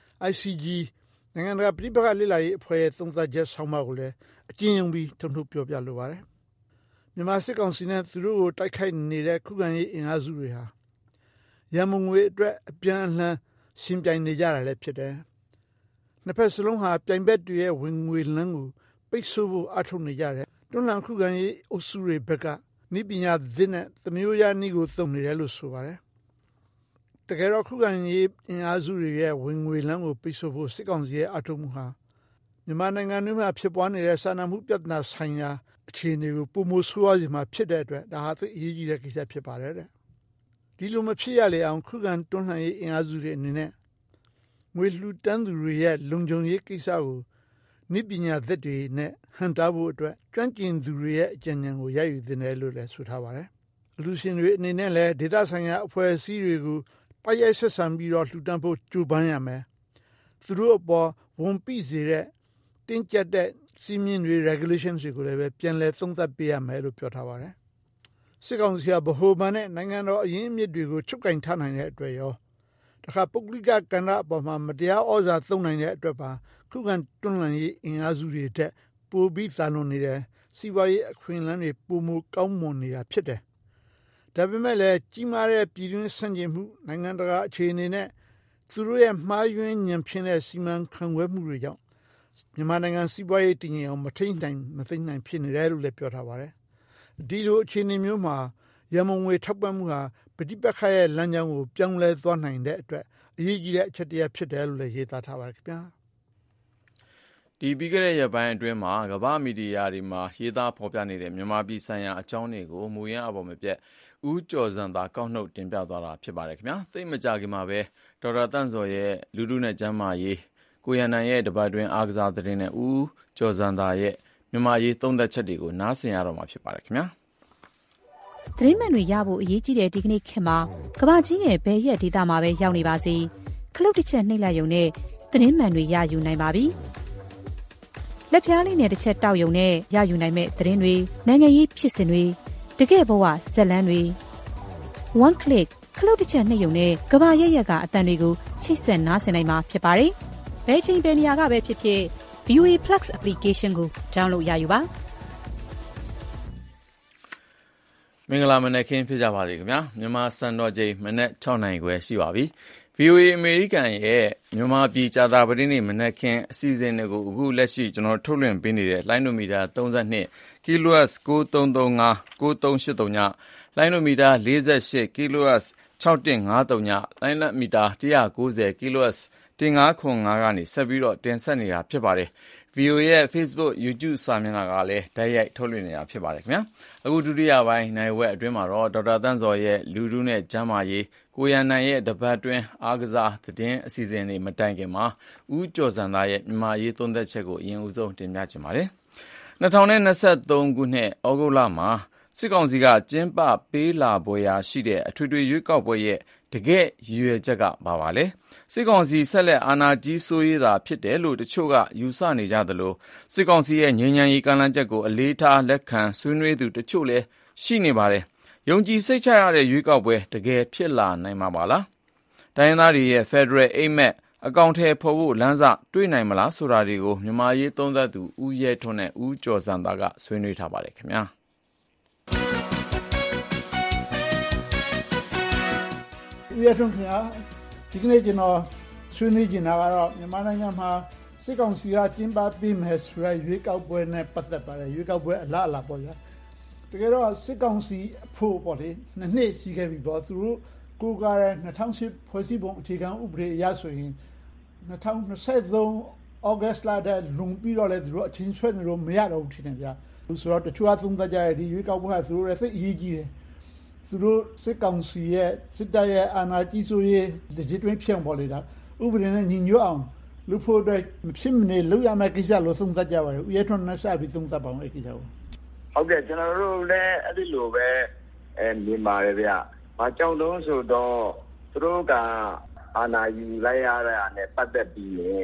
ICG နိုင်ငံတကာပြည်ပကလေ့လာရေးအဖွဲ့ရဲ့သုံးသပ်ချက်ဆောင်မကိုလည်းအကျဉ်းရုံပြီးထုံထုပြောပြလိုပါတယ်မြန်မာစစ်ကောင်စီနဲ့သူတို့ကိုတိုက်ခိုက်နေတဲ့ခုခံရေးအင်အားစုတွေဟာရန်မုံငွေအတွက်အပြန်အလှန်ရှင်ပြိုင်နေကြတာလည်းဖြစ်တယ်နှစ်ဖက်စလုံးဟာပြိုင်ဘက်တွေရဲ့ဝင်ငွေလမ်းကိုပိတ်ဆို့ဖို့အထောက်နေကြတယ်တွန်းလှန်ခုခံရေးအုပ်စုတွေဘက်ကနိပညာသစ်နဲ့သမျိုးရနည်းကိုသုံးနေတယ်လို့ဆိုပါတယ်တကယ်တော့ခုခံရေးအင်အားစုတွေရဲ့ဝင်ငွေလမ်းကိုပိတ်ဆို့ဖို့စစ်ကောင်စီရဲ့အထောက်မှုဟာမြန်မာနိုင်ငံတွင်းမှာဖြစ်ပွားနေတဲ့စာနာမှုပြဿနာဆိုင်ရာအခြေအနေကိုပုံမဆိုးရစီမှာဖြစ်တဲ့အတွက်ဒါဟာသိအရေးကြီးတဲ့ကိစ္စဖြစ်ပါတယ်တဲ့ဒီလိုမဖြစ်ရလေအောင်ခုခံတွန်းလှန်ရေးအင်အားစုတွေအနေနဲ့ငွေလှူတန်းသူတွေရဲ့လုံခြုံရေးကိစ္စကိုနိပညာသစ်တွေနဲ့ဟန်တာဖို့အတွက်ကျွမ်းကျင်သူတွေရဲ့အကြံဉာဏ်ကိုရယူသင့်တယ်လို့လည်းဆိုထားပါတယ်အလူရှင်တွေအနေနဲ့လည်းဒေသဆိုင်ရာအဖွဲ့အစည်းတွေကိုတိုက်ရိုက်ဆက်ဆံပြီးတော့လှူဒန်းဖို့ကြိုးပမ်းရမယ်သူတို့အပေါ်ဝန်ပိစေတဲ့တင်းကျပ်တဲ့စီမင်းတွေ regulation တွေကိုလည်းပဲပြန်လည်သုံးသပ်ပေးရမယ်လို့ပြောထားပါတယ်စစ်ကောင်စီကဗဟိုဘဏ်နဲ့နိုင်ငံတော်အရင်းအမြစ်တွေကိုချုပ်ကင်ထားနိုင်တဲ့အတွက်ရောတခါပုဂ္ဂလိကကဏ္ဍအပေါ်မှာမတရားဩဇာသုံးနိုင်တဲ့အတွက်ပါခုခံတွန်းလှန်ရေးအင်အားစုတွေတက်ပိုပြီးသာလွန်နေတယ်စီးပွားရေးအခွင့်အလမ်းတွေပုံမကောင်းမွန်နေတာဖြစ်တယ်ဒါပေမဲ့လည်းကြီးမားတဲ့ပြည်တွင်းဆန့်ကျင်မှုနိုင်ငံတကာအခြေအနေနဲ့သူတို့ရဲ့မှားယွင်းညံဖျင်းတဲ့စီမံခန့်ခွဲမှုတွေကြောင့်မြန်မာနိုင်ငံစီးပွားရေးတည်ငြိမ်အောင်မထိန်းနိုင်မသိနိုင်ဖြစ်နေတယ်လို့လည်းပြောထားပါတယ်ဒီလိုအခြေအနေမျိုးမှာရမုံငွေထောက်ပံ့မှုဟာပဋိပက္ခရဲ့လမ်းကြောင်းကိုပြောင်းလဲသွားနိုင်တဲ့အတွက်အရေးကြီးတဲ့အချက်တရားဖြစ်တယ်လို့လည်းရေးသားထားပါတယ်ခင်ဗျာဒီပြီးခဲ့တဲ့ရက်ပိုင်းအတွင်းမှာကမ္ဘာမီဒီယာတွေမှာရေးသားဖော်ပြနေတဲ့မြန်မာပြည်ဆိုင်ရာအကြောင်းတွေကိုမူရင်းအပေါ်မပြတ်ဦးကျော်စံသာကောက်နှုတ်တင်ပြသွားတာဖြစ်ပါတယ်ခင်ဗျာသိမကြခင်မှာပဲဒေါက်တာတန့်စော်ရဲ့လူထုနဲ့ကျန်းမာရေးကိုရန်နိုင်ရဲ့တပတ်တွင်အားကစားသတင်းနဲ့ဦးကျော်စံသာရဲ့မြန်မာရေးသုံးသက်ချက်တွေကိုနားဆင်ရတော့မှာဖြစ်ပါတယ်ခင်ဗျာသတင်းမှန်တွေရဖို့အရေးကြီးတဲ့ဒီကနေ့ခေတ်မှာကမ္ဘာကြီးရဲ့ဘယ်ရက်ဒေသမှာပဲရောက်နေပါစေခလုတ်တစ်ချက်နှိပ်လိုက်ရုံနဲ့သတင်းမှန်တွေရယူနိုင်ပါပြီလက်ဖြားလေးနဲ့တစ်ချက်တောက်ရုံနဲ့ရယူနိုင်မဲ့သတင်းတွေနိုင်ငံရေးဖြစ်စဉ်တွေတကယ့်ဘဝဇက်လန်းတွေ one click ခလုတ်တစ်ချက်နှိပ်ရုံနဲ့ကဘာရက်ရက်ကအတန်တွေကိုချိတ်ဆက်နားဆင်နိုင်မှာဖြစ်ပါတယ်။ဘယ်ချိန်ဘယ်နေရာကပဲဖြစ်ဖြစ် VOA Plus application ကို download ရယူပါမင်္ဂလာမနက်ခင်းဖြစ်ကြပါစေခင်ဗျာမြန်မာစံတော်ချိန်မနက်6:00 နာရီခွဲရှိပါပြီ။ VOA အမေရိကန်ရဲ့မြန်မာပြည်ကြာသပတေးနေ့မနက်ခင်းအစီအစဉ်တွေကိုအခုလက်ရှိကျွန်တော်ထုတ်လွှင့်ပေးနေတဲ့လိုင်းနိုမီတာ32 kHz 9335 9383ညလိုင်းနိုမီတာ48 kHz 6153ညလိုင်းမီတာ190 kHz 1505ကနေဆက်ပြီးတော့တင်ဆက်နေတာဖြစ်ပါတယ်။ VOA ရဲ့ Facebook YouTube စာမျက်နှာကလည်းတိုက်ရိုက်ထုတ်လွှင့်နေတာဖြစ်ပါတယ်ခင်ဗျာအခုဒုတိယပိုင်းနိုင်ဝက်အတွင်းမှာတော့ဒေါက်တာတန်းစော်ရဲ့လူထုနဲ့ကျန်းမာရေးကိုရန်နိုင်ရဲ့တပတ်အတွင်းအားကစားသတင်းအစီအစဉ်တွေမတိုင်ခင်မှာဦးကျော်စံသားရဲ့မြန်မာရေးသုံးသက်ချက်ကိုအရင်ဦးဆုံးတင်ပြချင်ပါတယ်2023ခုနှစ်ဩဂုတ်လမှာစစ်ကောင်စီကကျင်းပပေးလာပွဲရာရှိတဲ့အထွေထွေရွေးကောက်ပွဲရဲ့တကယ့်ရည်ရွယ်ချက်ကဘာပါလဲစစ်ကောင်စီဆက်လက်အာဏာကြီးစိုးရေးတာဖြစ်တယ်လို့တချို့ကယူဆနေကြသလိုစစ်ကောင်စီရဲ့ငြိမ်းချမ်းရေးကမ်းလှမ်းချက်ကိုအလေးထားလက်ခံဆွေးနွေးသူတချို့လည်းရှိနေပါတယ်ယုံကြည်စိတ်ချရတဲ့ရွေးကောက်ပွဲတကယ်ဖြစ်လာနိုင်မှာပါလားတိုင်းရင်းသားတွေရဲ့ Federal အိမ်မက်အကောင့်ထဲပေါ်ဖို့လမ်းစတွေ့နိုင်မလားဆိုတာတွေကိုမြန်မာရေးသုံးသပ်သူဦးရဲထွန်းနဲ့ဦးကျော်စံသားကဆွေးနွေးထားပါတယ်ခင်ဗျာဦးရဲထွန်းခင်ဗျာဒီကနေ့ကျွန်တော်ဆွေးနွေးချင်တာကတော့မြန်မာနိုင်ငံမှာစစ်ကောင်စီကကျင်းပပေးမယ်ဆိုတဲ့ရွေးကောက်ပွဲနဲ့ပတ်သက်ပါတယ်ရွေးကောက်ပွဲအလားအလာပေါ့ဗျာတကယ်တော့စစ်ကောင်စီအဖို့ပေါ့လေနှစ်နှစ်ရှိခဲ့ပြီပေါ့သူတို့ကိုကရ2008ဖွဲ့စည်းပုံအခြေခံဥပဒေအရဆိုရင်2023 August လတဲ့လွန်ပြီးတော့လည်းသူတို့အချင်းဆွဲနေလို့မရတော့ဘူးထင်တယ်ဗျာဆိုတော့တချို့အသုံးသပ်ကြတဲ့ဒီရွေးကောက်ပွဲကသူတို့ရဲ့စိတ်အရေးကြီးတယ်သူတို့စစ်ကောင်စီရဲ့စစ်တပ်ရဲ့အာဏာကြီးစိုးရေးဒီတွင်းဖြစ်ပေါ်လေတာဥပဒေနဲ့ညီညွတ်အောင်လူဖို့အတွက်ဖြစ်မနေလို့ရမယ့်ကိစ္စလို့သုံးသပ်ကြပါတယ်ဦးရဲထွန်းနဲ့စပြီးသုံးသပ်ပါအောင်အဲ့ကိစ္စကိုဟုတ်ကဲ့ကျွန်တော်တို့လည်းအဲ့ဒီလိုပဲမြင်ပါတယ်ဗျဘာကြောင့်တုံးဆိုတော့သူတို့ကအာဏာယူလိုက်ရတာနဲ့ပတ်သက်ပြီးရင်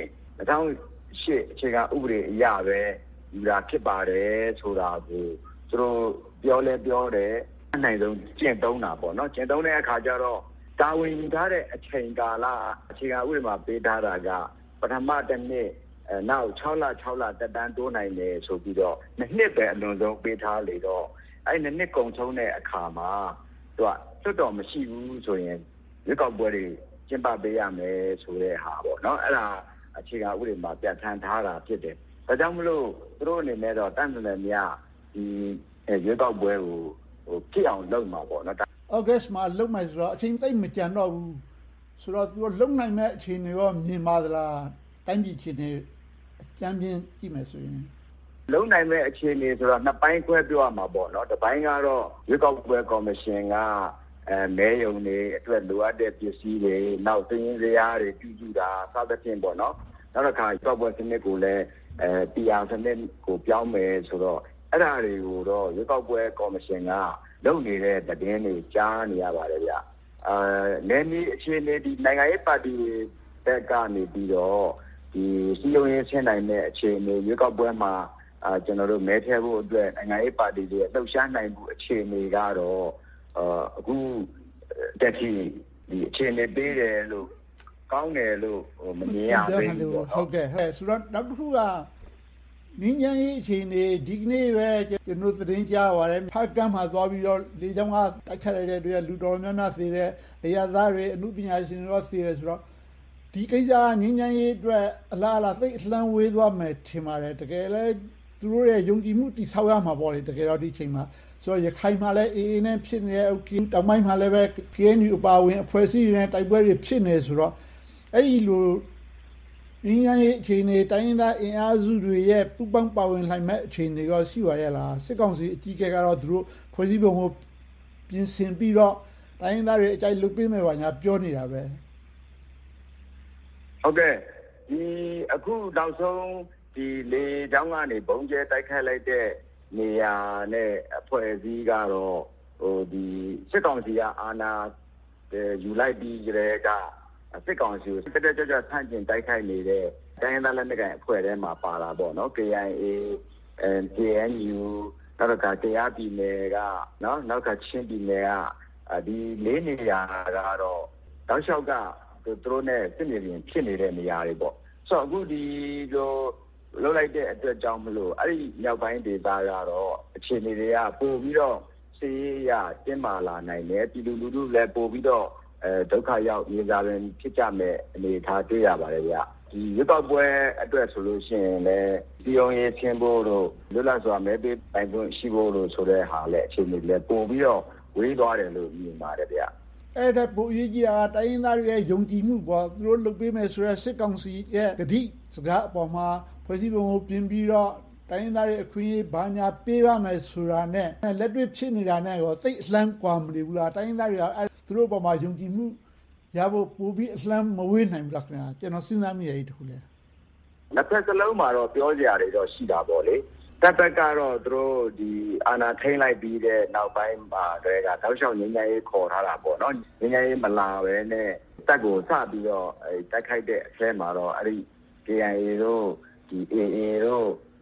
2008အခြေခံဥပဒေအရပဲယူတာဖြစ်ပါတယ်ဆိုတာကိုသူတို့ပြောလဲပြောတယ်အနိုင်ဆုံးကျင့်သုံးတာပေါ့နော်ကျင့်သုံးတဲ့အခါကျတော့တာဝန်ယူထားတဲ့အချိန်ကာလအခြေခံဥပဒေမှာပေးထားတာကပထမတစ်နှစ်နောက်6လတက်တန်းတိုးနိုင်တယ်ဆိုပြီးတော့နှစ်ပဲအလွန်ဆုံးပေးထားလေတော့အဲ့နှစ်ကုန်ဆုံးတဲ့အခါမှာသူကတွတ်တော်မရှိဘူးဆိုရင်ရွေးကောက်ပွဲတွေကျင်းပပေးရမယ်ဆိုတဲ့ဟာပေါ့နော်အဲ့ဒါအခြေခံဥပဒေမှာပြဋ္ဌာန်းထားတာဖြစ်တယ်ဒါကြောင့်မလို့သူတို့အနေနဲ့တော့တန်တယ်များဒီရွေးကောက်ပွဲကိုဖြစ်အောင်လုပ်မှာပေါ့နော် August မှာလုပ်မယ်ဆိုတော့အချိန်သိပ်မကြံတော့ဘူးဆိုတော့သူတို့လုံနိုင်မဲ့အခြေအနေရောမြင်ပါသလားတိုင်းပြည်အခြေအနေအကြမ်းပြင်းကြည့်မယ်ဆိုရင်လုံနိုင်မဲ့အခြေအနေဆိုတော့နှစ်ပိုင်းခွဲပြောရမှာပေါ့နော်တစ်ပိုင်းကတော့ရွေးကောက်ပွဲကော်မရှင်ကမဲယုံတွေအတွက်လိုအပ်တဲ့ပစ္စည်းတွေနောက်သင်းစရာတွေပြုစုတာစသဖြင့်ပေါ့နော်နောက်တစ်ခါရွေးကောက်ပွဲစနစ်ကိုလည်းPR စနစ်ကိုပြောင်းမယ်ဆိုတော့အဲ့ဒါတွေကိုတော့ရွေးကောက်ပွဲကော်မရှင်ကလုပ်နေတဲ့သတင်းတွေကြားနေရပါတယ်ဗျနယ်မြေအခြေအနေဒီနိုင်ငံရေးပါတီဘက်ကနေပြီးတော့ဒီစီယုံရေးဆင်းနိုင်တဲ့အခြေအနေရွေးကောက်ပွဲမှာကျွန်တော်တို့မဲထည့်ဖို့အတွက်နိုင်ငံရေးပါတီတွေလှုပ်ရှားနိုင်မှုအခြေအနေကတော့အခုတက်ချီဒီအခြေအနေပေးတယ်လို့ကောင်းတယ်လို့မမြင်ရသေးဘူးပေါ့ဟုတ်ကဲ့ဆိုတော့နောက်တစ်ခုကငင်းချမ်းရေးအခြေအနေဒီကနေ့ပဲကျွန်တော်သတင်းကြားပါတယ်ဖတ်ကမ်းမှာသွားပြီးတော့လေကြောင်းကတိုက်ခတ်လိုက်တဲ့အတွက်လူတော်များများသေတယ်အရာသားတွေအမှုပညာရှင်တွေသေတယ်ဆိုတော့ဒီကိစ္စငင်းချမ်းရေးအတွက်အလားအလာသိအလှမ်းဝေးသွားမယ်ထင်ပါတယ်တကယ်လဲသူတို့ရဲ့ယုံကြည်မှုတိဆောက်ရမှာပေါ့လေတကယ်တော့ဒီချိန်မှာဆိုတော့ရခိုင်မှာလည်းအေးနဲ့ဖြစ်နေတဲ့တောင်ပိုင်းမှာလည်းပဲ KNU အပါဝင်အဖွဲ့အစည်းတွေနဲ့တိုက်ပွဲတွေဖြစ်နေဆိုတော့အဲ့ဒီလိုငင်းချမ်းရေးအခြေအနေတိုင်းရင်းသားအင်အားစုတွေရဲ့ပူးပေါင်းပါဝင်နိုင်မဲ့အခြေအနေရောရှိပါရဲ့လားစစ်ကောင်စီအကြီးအကဲကတော့သူတို့ဖွဲ့စည်းပုံကိုပြင်ဆင်ပြီးတော့တိုင်းရင်းသားတွေအကြိုက်လုပ်ပေးမယ်ပါညာပြောနေတာပဲဟုတ်ကဲ့ဒီအခုနောက်ဆုံးဒီလေတောင်းကနေဘုံကျဲတိုက်ခိုက်လိုက်တဲ့နေရာနဲ့အဖွဲ့အစည်းကတော့ဒီစစ်ကောင်စီကအာဏာယူလိုက်ပြီးကြတဲ့ကစစ်ကောင်စီကိုတက်ကြွဆန့်ကျင်တိုက်ခိုက်နေတဲ့တိုင်းရင်းသားလက်နက်ကိုင်အဖွဲ့ထဲမှာပါလာပေါ့နော် KIA KNU နောက်ကတရားပြည်နယ်ကနော်နောက်ကချင်းပြည်နယ်ကဒီလေးနေရာကတော့တောက်လျှောက်ကသူတို့နဲ့စစ်မြေပြင်ဖြစ်နေတဲ့နေရာတွေပေါ့ဆိုတော့အခုဒီလိုလောက်လိုက်တဲ့အတွက်ကြောင့်မလို့အဲ့ဒီမြောက်ပိုင်းဒေသကတော့အခြေအနေတွေကပိုပြီးတော့စီးရတင်းမာလာနိုင်တယ်ပြည်သူလူထုလည်းပိုပြီးတော့ဒုက္ခရောက်နေကြတယ်ဖြစ်ကြမဲ့အနေအထားတွေ့ရပါတယ်ဗျဒီရွေးကောက်ပွဲအတွက်ဆိုလို့ရှိရင်လည်းပြည်အောင်ရေးချင်းဖို့တို့လွတ်လပ်စွာမဲပေးပိုင်ခွင့်ရှိဖို့တို့ဆိုတဲ့ဟာလည်းအခြေအနေလည်းပိုပြီးတော့ဝေးသွားတယ်လို့မြင်ပါတယ်ဗျအဲ့ဒါပိုရေးကြီးတာတိုင်းရင်းသားတွေရဲ့ယုံကြည်မှုပေါ့သူတို့လုပ်ပေးမယ်ဆိုတဲ့စစ်ကောင်စီရဲ့ဂတိစကားအပေါ်မှာဖွဲ့စည်းပုံကိုပြင်ပြီးတော့တိုင်းရင်းသားတွေအခွင့်အရေးဘာညာပေးရမယ်ဆိုတာနဲ့လက်တွေ့ဖြစ်နေတာနဲ့ရောသိအလှမ်းကွာမနေဘူးလားတိုင်းရင်းသားတွေကသူတို့အပေါ်မှာယုံကြည်မှုရဖို့ပိုပြီးအလှမ်းမဝေးနိုင်ဘူးလားခင်ဗျာကျွန်တော်စဉ်းစားမိရည်တခုလဲနှစ်ဖက်စလုံးမှာတော့ပြောစရာတွေတော့ရှိတာပေါ့လေတပ်သက်ကတော့သူတို့ဒီအာဏာထိန်းလိုက်ပြီးတဲ့နောက်ပိုင်းမှာတွေကတောက်လျှောက်ငြိမ်းချမ်းရေးခေါ်ထားတာပေါ့နော်ငြိမ်းချမ်းရေးမလာပဲနဲ့တပ်ကိုစပြီးတော့တိုက်ခိုက်တဲ့အထဲမှာတော့အဲ့ဒီ KIA တို့ဒီ AA တို့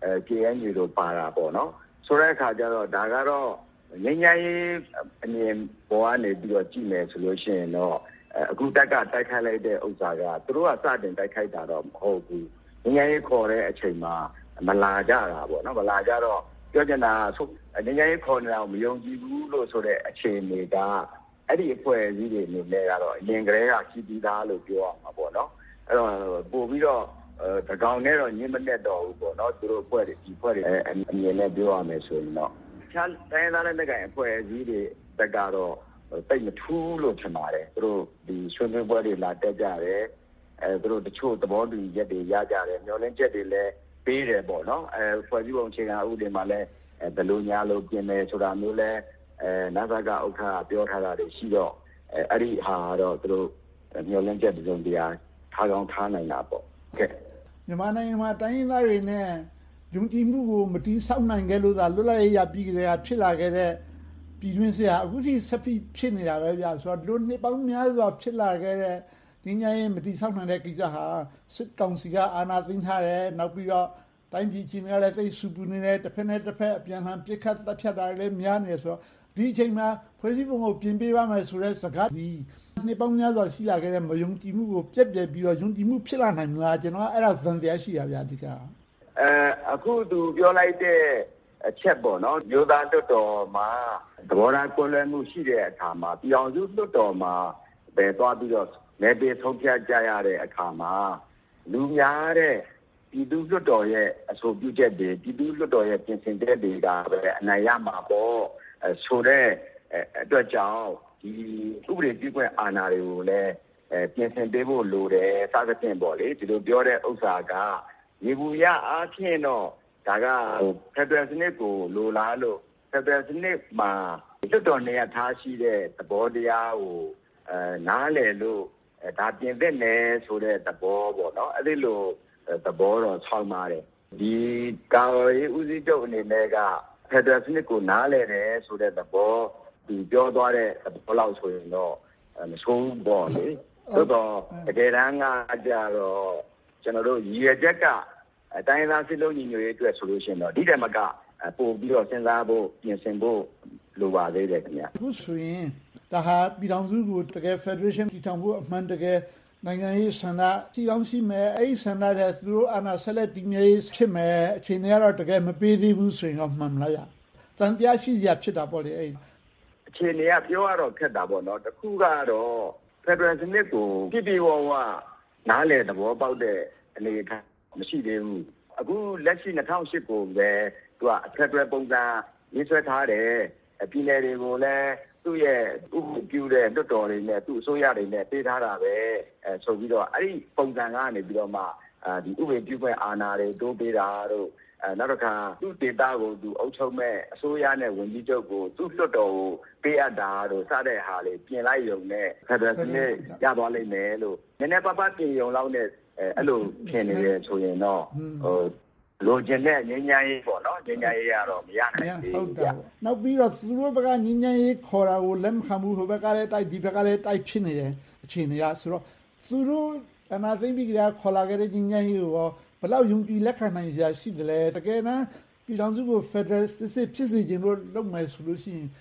KNU တို့ပါတာပေါ့နော်ဆိုတဲ့အခါကျတော့ဒါကတော့ငြိမ်းချမ်းရေးအမြင်ပေါ်ကနေပြီးတော့ကြည့်မယ်ဆိုလို့ရှိရင်တော့အခုတက်ကတိုက်ခိုက်လိုက်တဲ့ဥစ္စာကသူတို့ကစတင်တိုက်ခိုက်တာတော့မဟုတ်ဘူးငြိမ်းချမ်းရေးခေါ်တဲ့အချိန်မှာမလာကြတာပေါ့နော်မလာကြတော့ပြောချင်တာငြိမ်းချမ်းရေးခေါ်နေတာကိုမယုံကြည်ဘူးလို့ဆိုတဲ့အခြေအနေကအဲ့ဒီအဖွဲ့အစည်းတွေအနေနဲ့ကတော့အရင်ကတည်းကရှိပြီးသားလို့ပြောရမှာပေါ့နော်အဲ့တော့ပို့ပြီးတော့တကောင်နဲ့တော့ညှင်းမနဲ့တော့ဘူးပေါ့နော်သူတို့အဖွဲ့တွေဒီအဖွဲ့တွေအမြင်နဲ့ပြောရမယ်ဆိုရင်တော့ချမ်းတိုင်းသားတဲ့နိုင်ငံအဖွဲ့အစည်းတွေတက်ကတော့တိတ်မထူးလို့ထင်ပါတယ်သူတို့ဒီဆွေးနွေးပွဲတွေလာတက်ကြတယ်သူတို့တချို့သဘောတူရက်တွေရကြတယ်မျှော်လင့်ချက်တွေလည်းပေးတယ်ပေါ့နော်ဖွဲ့စည်းပုံအခြေခံဥပဒေမှာလည်းဘယ်လိုညာလို့ပြင်မယ်ဆိုတာမျိုးလဲနာဇာကဥက္ခကပြောထားတာတွေရှိတော့အဲ့ဒီဟာတော့သူတို့မျှော်လင့်ချက်တုံးတရားထားကောင်းထားနိုင်တာပေါ့ကဲမြန်မာနိုင်ငံမှာတိုင်းရင်းသားတွေနဲ့ယုံကြည်မှုကိုမတီးဆောက်နိုင်ခဲ့လို့သာလွတ်လပ်ရေးရပြီးကြတဲ့ဖြစ်လာခဲ့တဲ့ပြည်တွင်းစစ်ဟာအခုထိဆက်ပြီးဖြစ်နေတာပဲဗျာဆိုတော့ဒီနှစ်ပေါင်းများစွာဖြစ်လာခဲ့တဲ့ငြိမ်းချမ်းရေးမတီးဆောက်နိုင်တဲ့ကိစ္စဟာစစ်ကောင်စီကအာဏာသိမ်းထားတယ်နောက်ပြီးတော့တိုင်းပြည်ချင်းကလည်းသိဆူပူနေတယ်တစ်ဖက်နဲ့တစ်ဖက်အပြန်အလှန်ပြစ်ခတ်တပ်ဖြတ်တာတွေလည်းများနေဆိုတော့ဒီအချိန်မှာဖွဲ့စည်းပုံကိုပြင်ပေးပါမယ်ဆိုတဲ့စကားဒီနှစ်ပေါင်းများစွာရှိလာခဲ့တဲ့မယုံကြည်မှုကိုပြက်ပြက်ပြီးတော့ယုံကြည်မှုဖြစ်လာနိုင်မလားကျွန်တော်အဲ့ဒါသံတရားရှိရဗျာဒီကအခုသူပြောလိုက်တဲ့အချက်ပေါ့နော်မျိုးသားလွတ်တော်မှာသဘောထားကွဲလွဲမှုရှိတဲ့အခါမှာပြည်အောင်စုလွတ်တော်မှာပဲသွားပြီးတော့လက်ပေးဆုံးဖြတ်ကြရတဲ့အခါမှာလူများတဲ့ပြည်သူ့လွတ်တော်ရဲ့အဆိုပြုချက်တွေပြည်သူ့လွတ်တော်ရဲ့ပြင်ဆင်ချက်တွေကပဲအနိုင်ရမှာပေါ့ဆိုတဲ့အတွက်ကြောင့်ဒီဥပဒေပြုခွင့်အာဏာတွေကိုလည်းပြင်ဆင်ပေးဖို့လိုတယ်စသဖြင့်ပေါ့လေဒီလိုပြောတဲ့ဥစ္စာကရေဘူးရအားဖြင့်တော့ဒါကဖက်ဒရယ်စနစ်ကိုလိုလားလို့ဖက်ဒရယ်စနစ်မှာလွတ်တော်နေရာထားရှိတဲ့သဘောတရားကိုနားလည်လို့ဒါပြင်သင့်တယ်ဆိုတဲ့သဘောပေါ့နော်အဲ့ဒီလိုသဘောတော့ဆောင်းပါတယ်ဒီကာရေးဦးစီးချုပ်အနေနဲ့ကဖက်ဒရယ်စနစ်ကိုနားလည်တယ်ဆိုတဲ့သဘောဒီပြောသွားတဲ့သဘောလောက်ဆိုရင်တော့မဆိုးဘူးပေါ့လေတော့တကယ်တမ်းကကြတော့ကျွန်တော်တို့ရည်ရွယ်ချက်ကတိုင်းသားစစ်လုံးညီညွတ်ရေးအတွက်ဆိုလို့ရှိရင်တော့ဒီတက်မကပို့ပြီးတော့စဉ်းစားဖို့ပြင်ဆင်ဖို့လိုပါသေးတယ်ခင်ဗျအခုဆိုရင်ဒါဟာပြည်ထောင်စုကိုတကယ် Federation တည်ထောင်ဖို့အမှန်တကယ်နိုင်ငံရေးဆန္ဒရှိအောင်ရှိမယ်အဲ့ဒီဆန္ဒတဲ့သူတို့အာဏာဆက်လက်တည်မြဲဖြစ်မယ်အခြေအနေကတော့တကယ်မပေးသေးဘူးဆိုရင်တော့မှန်မလားဗျ။တန်တရားရှိစရာဖြစ်တာပေါ့လေအဲ့အခြေအနေကပြောရတော့ခက်တာပေါ့နော်တခုကတော့ Federal စနစ်ကိုပြည်ပြည်ဝဝနားလည်သဘောပေါက်တဲ့အနေအထားမရှိသေးဘူးအခုလက်ရှိ2008ကိုပဲသူက Federal ပုံစံရေးဆွဲထားတယ်ပြည်နယ်တွေကိုလည်းသူ့ရဲ့ဥပဒေပြုတဲ့လွှတ်တော်တွေနဲ့သူ့အစိုးရတွေနဲ့ပေးထားတာပဲဆိုပြီးတော့အဲ့ဒီပုံစံကနေပြီးတော့မှဒီဥပဒေပြုခွင့်အာဏာတွေတိုးပေးတာတို့နောက်တစ်ခါသူ့ဒေတာကိုသူအုပ်ချုပ်မဲ့အစိုးရနဲ့ဝန်ကြီးချုပ်ကိုသူ့လွှတ်တော်ကိုပေးအပ်တာတို့စတဲ့ဟာလေးပြင်လိုက်ရုံနဲ့ဖက်ဒရယ်စနစ်ရသွားလိမ့်မယ်လို့နည်းနည်းပါးပါးပြင်ရုံလောက်နဲ့အဲ့လိုဖြစ်နေတယ်ဆိုရင်တော့လိုချင်တဲ့ငြိမ်းချမ်းရေးပေါ့နော်ငြိမ်းချမ်းရေးကတော့မရနိုင်ဘူးဟုတ်တယ်နောက်ပြီးတော့သူတို့ဘက်ကငြိမ်းချမ်းရေးခေါ်တာကိုလက်မခံဘူးဟိုဘက်ကလည်းတိုက်ဒီဘက်ကလည်းတိုက်ဖြစ်နေတယ်အခြေအနေကဆိုတော့သူတို့အနာသိမ့်ပြီးကြခေါ်လာခဲ့တဲ့ငြိမ်းချမ်းရေးကိုဘယ်လောက်ယုံကြည်လက်ခံနိုင်စရာရှိတယ်လဲတကယ်တမ်းပြည်ထောင်စုကို Federal စစ်ဖြစ်စေခြင်းလို့လုပ်မယ်ဆိုလို့ရှိရင်ခ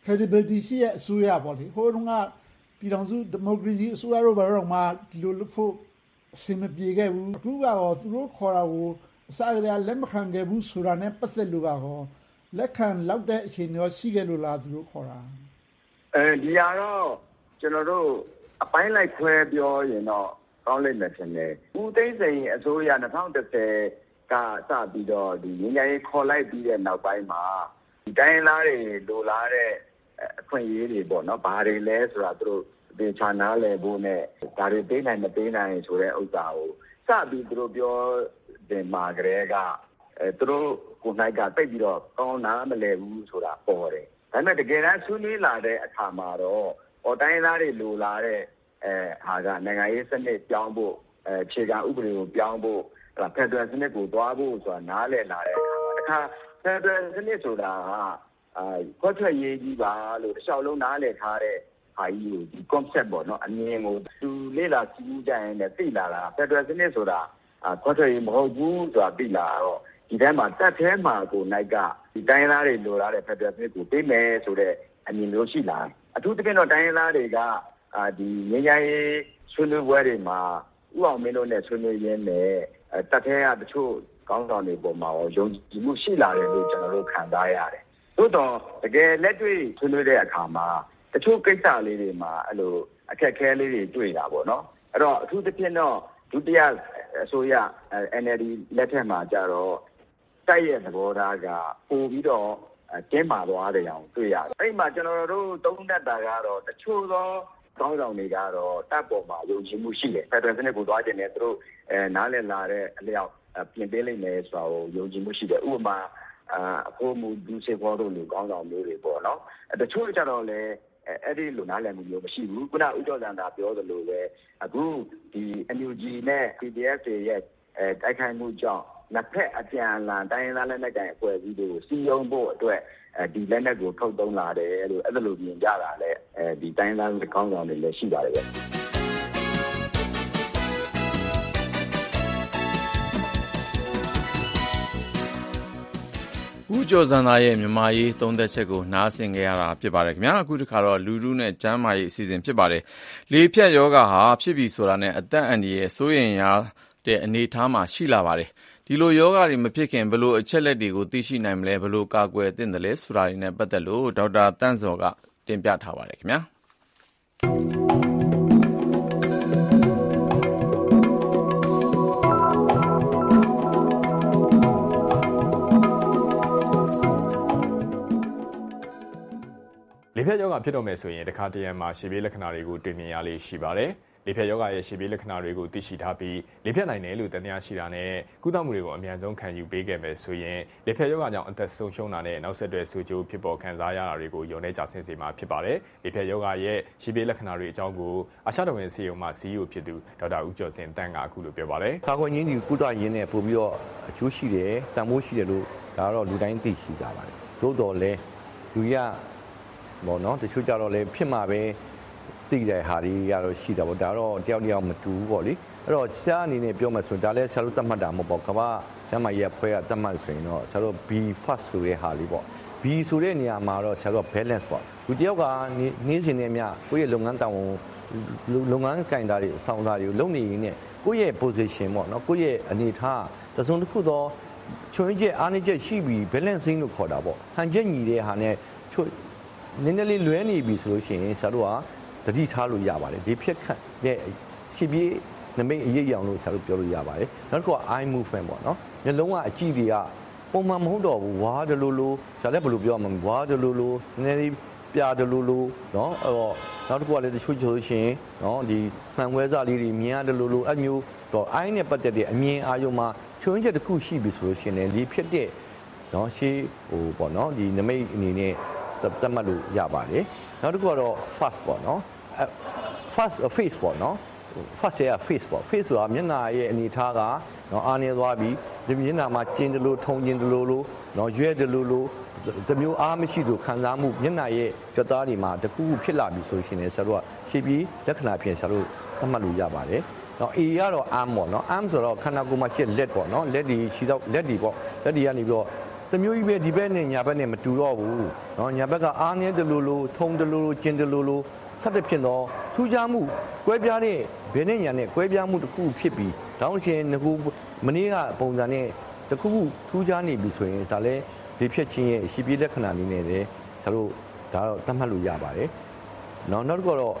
credibility ရှိရဲ့အစိုးရပေါ့လေဟိုတုန်းကပြည်ထောင်စုဒီမိုကရေစီအစိုးရတို့ဘာလို့မှဒီလိုလုပ်ဖို့အဆင်မပြေခဲ့ဘူးအခုကတော့သူတို့ခေါ်တာကိုအစကတည်းကလက်မခံခဲ့ဘူးဆိုတာနဲ့ပတ်သက်လို့ကတော့လက်ခံလောက်တဲ့အခြေအနေရောရှိခဲ့လို့လားသူတို့ခေါ်တာဒီကတော့ကျွန်တော်တို့အပိုင်းလိုက်ခွဲပြောရင်တော့ကောင်းလိမ့်မယ်ထင်တယ်ဦးသိန်းစိန်အစိုးရ2010ကစပြီးတော့ဒီငញ្ញရေးခေါ်လိုက်ပြီးတဲ့နောက်ပိုင်းမှာဒီတိုင်းသားတွေလိုလားတဲ့အခွင့်အရေးတွေပေါ့နော်ဘာတွေလဲဆိုတာသူတို့ဒီချာနာလဲဖို့နဲ့ဒါတွေပေးနိုင်မပေးနိုင်ဆိုတဲ့ဥစ္စာကိုစပြီးသူတို့ပြောတဲ့မှာကလေးကသူတို့ကိုနိုင်ကတိတ်ပြီးတော့ကောင်းနာမလဲဘူးဆိုတာပေါ်တယ်ဒါပေမဲ့တကယ်တမ်းဆွေးနွေးလာတဲ့အခါမှာတော့တိုင်းသားတွေလိုလားတဲ့ဟာကနိုင်ငံရေးစနစ်ပြောင်းဖို့ခြေခံဥပဒေကိုပြောင်းဖို့ဖက်ဒရယ်စနစ်ကိုတွားဖို့ဆိုတာနားလည်လာတဲ့အခါမှာတခါဖက်ဒရယ်စနစ်ဆိုတာကခွဲထွက်ရေးကြီးပါလို့တစ်လျှောက်လုံးနားလည်ထားတဲ့ဟာကြီးကိုဒီ concept ပေါ့နော်အမြင်ကိုသူလေ့လာကြည့်ကြရင်လည်းသိလာတာဖက်ဒရယ်စနစ်ဆိုတာခွဲထွက်ရေးမဟုတ်ဘူးဆိုတာသိလာတော့ဒီထဲမှာတက်ထဲမှာကိုနိုင်ကဒီတိုင်းသားတွေလိုလားတဲ့ဖက်ဒရယ်စနစ်ကိုသိမယ်ဆိုတဲ့အမြင်မျိုးရှိလာအထူးသဖြင့်တော့တိုင်းသားတွေကဒီငញ្ញရေးဆွေးနွေးပွဲတွေမှာဥအောင်မင်းတို့နဲ့ဆွေးနွေးရင်းနဲ့တက်ထဲကတချို့ကောင်းဆောင်တွေပေါ်မှာယုံကြည်မှုရှိလာတယ်လို့ကျွန်တော်တို့ခံစားရတယ်သို့တော့တကယ်လက်တွေ့ဆွေးနွေးတဲ့အခါမှာတချို့ကိစ္စလေးတွေမှာအဲ့လိုအခက်အခဲလေးတွေတွေ့တာပေါ့နော်အဲ့တော့အထူးသဖြင့်တော့ဒုတိယအစိုးရ NLD လက်ထက်မှာကြတော့တိုက်ရဲ့သဘောထားကပိုပြီးတော့တင်းမာသွားတယ်အောင်တွေ့ရတယ်အဲ့မှာကျွန်တော်တို့သုံးသပ်တာကတော့တချို့သောကောင်းဆောင်တွေကတော့တပ်ပေါ်မှာယုံကြည်မှုရှိတယ်ဖက်ဒရယ်စနစ်ကိုတွားကျင်တယ်သူတို့နားလည်လာတဲ့အလျောက်ပြင်ပေးလိုက်မယ်ဆိုတာကိုယုံကြည်မှုရှိတယ်ဥပမာအခုမူဒူစေဖော်တို့လူကောင်းဆောင်မျိုးတွေပေါ့နော်တချို့ကြတော့လေအဲ့ဒီလိုနားလည်မှုမျိုးမရှိဘူးခုနဦးကျော်စံသာပြောသလိုပဲအခုဒီ NUG နဲ့ PDF တွေရဲ့တိုက်ခိုက်မှုကြောင့်နှစ်ဖက်အပြန်အလှန်တိုင်းရင်းသားလက်နက်ကိုင်အဖွဲ့အစည်းတွေကိုစီယုံဖို့အတွက်ဒီလက်နက်ကိုထုတ်သုံးလာတယ်လို့အဲ့လိုမြင်ကြတာလေဒီတိုင်းရင်းသားကောင်းဆောင်တွေလည်းရှိပါတယ်ဗျဦးကျော်စံသာရဲ့မြန်မာရေးသုံးသက်ချက်ကိုနားဆင်ကြရတာဖြစ်ပါတယ်ခင်ဗျာအခုတစ်ခါတော့လူထုနဲ့ကျန်းမာရေးအစီအစဉ်ဖြစ်ပါတယ်လေဖြတ်ယောဂဟာဖြစ်ပြီဆိုတာနဲ့အသက်အန္တရာယ်စိုးရိမ်ရတဲ့အနေအထားမှာရှိလာပါတယ်ဒီလိုယောဂတွေမဖြစ်ခင်ဘယ်လိုအချက်လက်တွေကိုသိရှိနိုင်မလဲဘယ်လိုကာကွယ်သင့်တယ်လဲဆိုတာတွေနဲ့ပတ်သက်လို့ဒေါက်တာတန့်စော်ကတင်ပြထားပါတယ်ခင်ဗျာလေဖြတ်ယောဂဖြစ်တော့မယ်ဆိုရင်တခါတရံမှာရှေ့ပြေးလက္ခဏာတွေကိုတွေ့မြင်ရလေရှိပါတယ်လေဖြတ်ယောဂရဲ့ရှေ့ပြေးလက္ခဏာတွေကိုသိရှိထားပြီးလေဖြတ်နိုင်တယ်လို့တန်တရားရှိတာနဲ့ကုသမှုတွေကိုအမြန်ဆုံးခံယူပေးခဲ့မယ်ဆိုရင်လေဖြတ်ယောဂကြောင့်အသက်ဆုံးရှုံးတာနဲ့နောက်ဆက်တွဲဆိုးကျိုးဖြစ်ပေါ်ခံစားရတာတွေကိုယုံနေကြဆင်းစေမှာဖြစ်ပါတယ်လေဖြတ်ယောဂရဲ့ရှေ့ပြေးလက္ခဏာတွေအကြောင်းကိုအာရှတော်ဝင်စီယုံမှ CEO ဖြစ်သူဒေါက်တာဦးကျော်စင်တန်းကအခုလိုပြောပါတယ်ကာကွယ်ရင်းဒီကုသရင်းနဲ့ပို့ပြီးတော့အကျိုးရှိတယ်တန်ဖိုးရှိတယ်လို့ဒါကတော့လူတိုင်းသိရှိကြပါတယ်သို့တော်လဲလူရပေါ့နော်တချို့ကြတော့လေဖြစ်မှာပဲသိတဲ့ဟာတွေကတော့ရှိတာပေါ့ဒါတော့တယောက်တယောက်မတူဘူးပေါ့လေအဲ့တော့ဆရာအနေနဲ့ပြောမှဆိုဒါလည်းဆရာတို့သတ်မှတ်တာမဟုတ်ပေါ့ကမ္ဘာကျမ်းမာရေးအဖွဲ့ကသတ်မှတ်ဆိုရင်တော့ဆရာတို့ B first ဆိုတဲ့ဟာလေးပေါ့ B ဆိုတဲ့နေရာမှာတော့ဆရာတို့ balance ပေါ့လူတယောက်ကနေ့စဉ်နဲ့မျှကိုယ့်ရဲ့လုပ်ငန်းတာဝန်လုပ်ငန်းကင်တာတွေအဆောင်သားတွေကိုလုပ်နေရင်းနဲ့ကိုယ့်ရဲ့ position ပေါ့နော်ကိုယ့်ရဲ့အနေထားတစုံတစ်ခုသောချွင်းချက်အားနည်းချက်ရှိပြီး balancing လို့ခေါ်တာပေါ့ဟန်ချက်ညီတဲ့ဟာနဲ့နည်းနည်းလေးလွဲနေပြီဆိုလို့ရှိရင်ဆရာတို့ကတတိထားလို့ရပါတယ်ဒီဖြစ်ခတ်တဲ့ရှေ့ပြေးနမိတ်အရေးအယောင်လို့ဆရာတို့ပြောလို့ရပါတယ်နောက်တစ်ခုက eye movement ပေါ့နော်မျက်လုံးကအကြည့်တွေကပုံမှန်မဟုတ်တော့ဘူးဝါဒလိုလိုဆရာလည်းဘယ်လိုပြောရမလဲဝါဒလိုလိုနည်းနည်းလေးပြာဒလိုလိုနော်အဲ့တော့နောက်တစ်ခုကလည်းတချို့ဆိုလို့ရှိရင်နော်ဒီမှန်ဝဲစားလေးတွေမြင်ရတယ်လိုလိုအဲ့မျိုးတော့ eye နဲ့ပတ်သက်တဲ့အမြင်အာရုံမှာချွင်းချက်တစ်ခုရှိပြီဆိုလို့ရှိရင်ဒီဖြစ်တဲ့နော်ရှေ့ဟိုပေါ့နော်ဒီနမိတ်အနေနဲ့တတ်မှတ်လို့ရပါတယ်နောက်တစ်ခုကတော့ fast ပေါ့နော် fast face ပေါ့နော် fast ရဲ့ face ပေါ့ face ဆိုတာမျက်နှာရဲ့အနေထားကနော်အားနေသွားပြီးဒီမျက်နှာမှာကျင်းတယ်လို့ထုံကျင်းတယ်လို့နော်ရွဲတယ်လို့တမျိုးအားမရှိလို့ခံစားမှုမျက်နှာရဲ့စက်သားတွေမှာတခုခုဖြစ်လာပြီဆိုရှင်လည်းဆရာတို့ကရှေ့ပြီးလက္ခဏာဖြင့်ဆရာတို့သတ်မှတ်လို့ရပါတယ်နော် A ကတော့ arm ပေါ့နော် arm ဆိုတော့ခန္ဓာကိုယ်မှာရှိလက်ပေါ့နော်လက်ဒီရှိတော့လက်ဒီပေါ့လက်ဒီကနေပြီးတော့တမျိုးကြီးပဲဒီဘက်နဲ့ညာဘက်နဲ့မတူတော့ဘူးနော်ညာဘက်ကအားနည်းတယ်လို့ထုံတယ်လို့ကျင်တယ်လို့စသဖြင့်တော့ထူးခြားမှုကွဲပြားတဲ့ဘယ်နဲ့ညာနဲ့ကွဲပြားမှုတစ်ခုဖြစ်ပြီးတောင်းရှင်ငကူမနေ့ကပုံစံနဲ့တစ်ခုထူးခြားနေပြီဆိုရင်ဒါလည်းဒီဖြစ်ချင်းရဲ့ရှိပြလက္ခဏာလေးနဲ့လည်းဆရာတို့ဒါတော့သတ်မှတ်လို့ရပါတယ်နောက်တစ်ခုတော့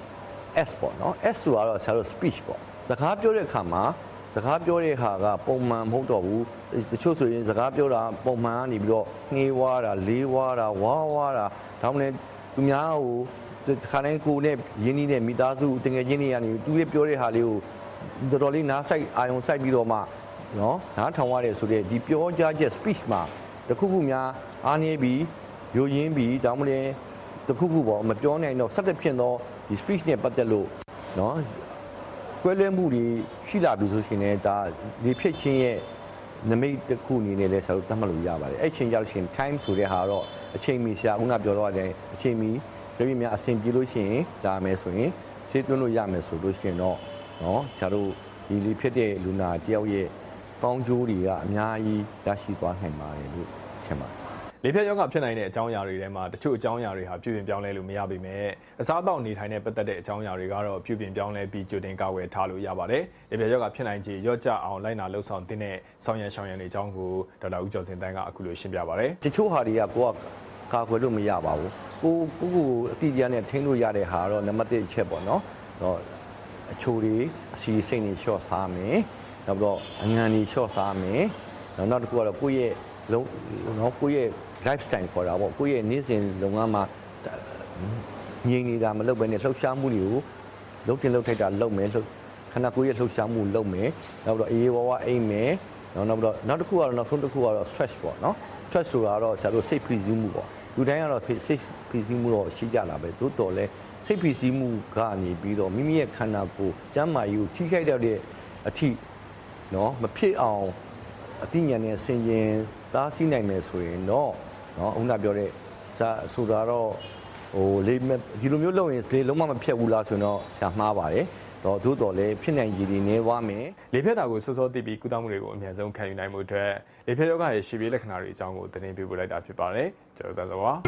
S ပေါ့နော် S ဆိုတော့ဆရာတို့ speech ပေါ့စကားပြောတဲ့အခါမှာစကားပြောတဲ့ဟာကပုံမှန်မဟုတ်တော့ဘူးတချို့ဆိုရင်စကားပြောတာပုံမှန်ကနေပြီးတော့နှေးဝါတာလေးဝါတာဝါဝါတာဒါမှမဟုတ်သူများဟိုခါတိုင်းကိုနဲ့ရင်းနှီးတဲ့မိသားစုတငယ်ချင်းတွေကနေသူရဲ့ပြောတဲ့ဟာလေးကိုတော်တော်လေးနားဆိုင်အာယုံဆိုင်ပြီးတော့မှနော်နားထောင်ရတယ်ဆိုတဲ့ဒီပြောကြားချက် speech မှာတခုခုများအားနည်းပြီးယိုရင်းပြီးဒါမှမဟုတ်တခုခုပေါ့မပြောနိုင်တော့ဆက်တဲ့ဖြစ်တော့ဒီ speech နဲ့ပတ်သက်လို့နော်ကွဲလွဲမှုတွေရှိလာပြီဆိုရှင်လည်းဒါဒီဖြစ်ချင်းရဲ့နမိတ်တစ်ခုအနေနဲ့လည်းဆက်လို့သတ်မှတ်လို့ရပါတယ်အဲ့ချိန်ကြလို့ရှင် time ဆိုတဲ့ဟာတော့အချိန်မီဆရာကပြောတော့တဲ့အချိန်မီပြည်ပြည်များအဆင်ပြေလို့ရှိရင်ဒါမယ်ဆိုရင်ရှင်းသွင်းလို့ရမယ်ဆိုလို့ရှင်တော့နော်ဆရာတို့ဒီလေးဖြစ်တဲ့လူနာတယောက်ရဲ့ကောင်းကျိုးတွေကအများကြီးရရှိသွားနိုင်ပါတယ်လို့ထင်ပါတယ်လေဖြတ်ရောဂါဖြစ်နိုင်တဲ့အကြောင်းအရာတွေထဲမှာတချို့အကြောင်းအရာတွေဟာပြုပြင်ပြောင်းလဲလို့မရပေမဲ့အစားအသောက်နေထိုင်တဲ့ပတ်သက်တဲ့အကြောင်းအရာတွေကတော့ပြုပြင်ပြောင်းလဲပြီးကြိုတင်ကာကွယ်ထားလို့ရပါတယ်။လေဖြတ်ရောဂါဖြစ်နိုင်ခြေရော့ကျအောင်လိုက်နာလှုပ်ဆောင်တဲ့ဆောင်ရန်ရှောင်ရန်တွေအကြောင်းကိုဒေါက်တာဦးကျော်စင်တန်းကအခုလိုရှင်းပြပါတယ်။တချို့ဟာတွေကကိုကကာကွယ်လို့မရပါဘူး။ကိုအတိအကျနဲ့ထိန်းလို့ရတဲ့ဟာတော့နံပါတ်1အချက်ပေါ့နော်။တော့အချိုတွေအစီအစိမ့်တွေလျှော့စားမယ်။နောက်တော့အငံတွေလျှော့စားမယ်။နောက်တစ်ခုကတော့ကိုယ့်ရဲ့ lifestyle ခေါ်တာပေါ့ကိုယ့်ရဲ့နေ့စဉ်လုပ်ငန်းမှာငြိမ်နေတာမလုပ်ဘဲနဲ့လှုပ်ရှားမှုတွေကိုလုပ်တင်လုပ်ထိုက်တာလုပ်မယ်ခန္ဓာကိုယ်ရဲ့လှုပ်ရှားမှုလုပ်မယ်နောက်တော့အေးဝါအိမ်မယ်နောက်တစ်ခုကတော့နောက်ဆုံးတစ်ခုကတော့ stress ပေါ့နော် stress ဆိုတာတော့ဆရာတို့စိတ်ဖိစီးမှုပေါ့လူတိုင်းကတော့စိတ်ဖိစီးမှုတော့ရှိကြတာပဲတိုးတော်လဲစိတ်ဖိစီးမှုကနေပြီးတော့မိမိရဲ့ခန္ဓာကိုယ်ကျန်းမာရေးကိုထိခိုက်တဲ့အထိနော်မဖြစ်အောင်အသိဉာဏ်နဲ့ဆင်ခြင်သားစီးနိုင်မယ်ဆိုရင်တော့နော်ဦးနာပြောတဲ့ဆိုတာတော့ဒီလိုမျိုးလုပ်ရင်လေလုံးဝမဖြတ်ဘူးလားဆိုတော့ဆရာမှားပါတယ်တော့သို့တော်လည်းဖြစ်နိုင်ရည်တွေနေသွားမယ်လေဖြတ်တာကိုစောစောသိပြီးကုသမှုတွေကိုအများဆုံးခံယူနိုင်မှုအတွက်လေဖြတ်ရောဂါရဲ့ရှေ့ပြေးလက္ခဏာတွေအကြောင်းကိုသတင်းပေးပို့လိုက်တာဖြစ်ပါတယ်ကျွန်တော်တို့ပါ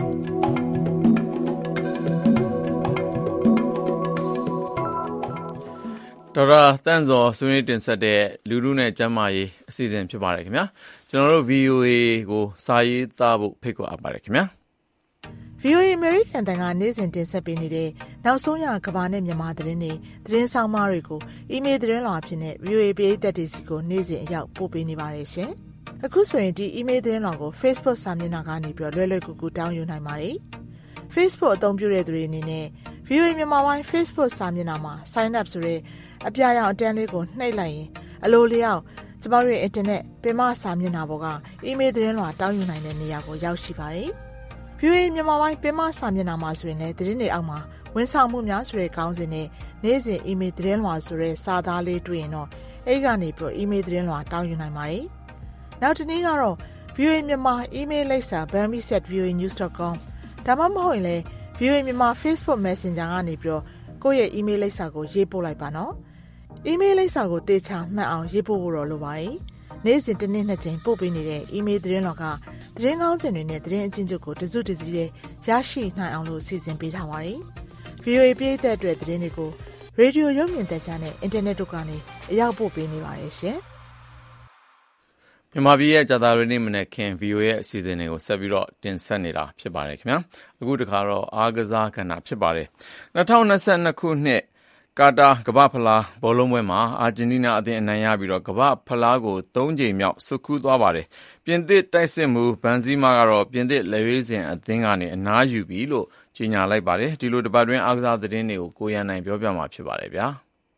ဒေါက်တာတန့်စောဆွေးနွေးတင်ဆက်တဲ့လူထုနဲ့ကျန်းမာရေးအစီအစဉ်ဖြစ်ပါတယ်ခင်ဗျာကျွန်တော်တို့ VOA ကိုစာရေးသားဖို့ဖိတ်ခေါ်အပ်ပါတယ်ခင်ဗျာ VOA American တန်ကနေ့စဉ်တင်ဆက်ပေးနေတဲ့နောက်ဆုံးရကမ္ဘာနဲ့မြန်မာသတင်းတွေသတင်းဆောင်မတွေကိုအီးမေးလ်သတင်းလွှာအဖြစ်နဲ့ VOA ပရိသတ်တွေစီကိုနေ့စဉ်အရောက်ပို့ပေးနေပါတယ်ရှင်အခုဆိုရင်ဒီအီးမေးလ်သတင်းလွှာကို Facebook စာမျက်နှာကနေပြီးလွယ်လွယ်ကူကူတောင်းယူနိုင်ပါတယ် Facebook အသုံးပြုတဲ့သူတွေအနေနဲ့ VOA မြန်မာပိုင်း Facebook စာမျက်နှာမှာ sign up ဆိုတဲ့အပြာရောင်အတန်းလေးကိုနှိပ်လိုက်ရင်အလိုလျောက်ကျမတို့ရဲ့ internet ပင်မစာမျက်နှာပေါ်ကအီးမေးလ်သတင်းလွှာတောင်းယူနိုင်တဲ့နေရာကိုရောက်ရှိပါတယ်။ VOA မြန်မာပိုင်းပင်မစာမျက်နှာမှာဆိုရင်လည်းသတင်းတွေအောက်မှာဝန်ဆောင်မှုများဆိုတဲ့ခေါင်းစဉ်နဲ့နေ့စဉ်အီးမေးလ်သတင်းလွှာဆိုတဲ့စာသားလေးတွေ့ရင်တော့အဲ့ကနေပြီးအီးမေးလ်သတင်းလွှာတောင်းယူနိုင်ပါတယ်။နောက်တစ်နည်းကတော့ VOA မြန်မာအီးမေးလ်လိပ်စာ bambi@voanews.com ဒါမှမဟုတ်ရင်လည်း VOA မြန်မာ Facebook Messenger ကနေပြီးကိုယ့်ရဲ့အီးမေးလ်လိပ်စာကိုရေးပို့လိုက်ပါနော်။အီးမေးလ်လိပ်စာကိုတေချာမှတ်အောင်ရေးပို့ဖို့တော့လိုပါတယ်။နေ့စဉ်တစ်နေ့နှစ်ကြိမ်ပို့ပေးနေတဲ့အီးမေးလ်သတင်းလွှာကသတင်းကောင်းစင်တွေနဲ့သတင်းအချင်းချုပ်ကိုတစုတစည်းနဲ့ရရှိနိုင်အောင်လို့စီစဉ်ပေးထားပါတယ်။ VOA ပြည်သက်အတွက်သတင်းတွေကိုရေဒီယိုရုပ်မြင်သံကြားနဲ့အင်တာနက်တို့ကနေအရောက်ပို့ပေးနေပါတယ်ရှင်။မြန်မာပြည်ရဲ့ကြာသပတေးနေ့မနက်ခင်း VOA ရဲ့အစီအစဉ်တွေကိုဆက်ပြီးတော့တင်ဆက်နေတာဖြစ်ပါတယ်ခင်ဗျာအခုတခါတော့အားကစားကဏ္ဍဖြစ်ပါတယ်2022ခုနှစ်ကာတာကမ္ဘာဖလားဘောလုံးပွဲမှာအာဂျင်တီးနားအသင်းအနိုင်ရပြီးတော့ကမ္ဘာဖလားကို3ကြိမ်မြောက်ဆွတ်ခူးသွားပါတယ်ပြင်သစ်တိုက်စစ်မှုဗန်ဇီမာကတော့ပြင်သစ်လက်ရွေးစင်အသင်းကနေအနားယူပြီလို့ကြေညာလိုက်ပါတယ်ဒီလိုတပတ်တွင်းအားကစားသတင်းတွေကိုကိုရန်နိုင်ပြောပြမှာဖြစ်ပါတယ်ဗျာ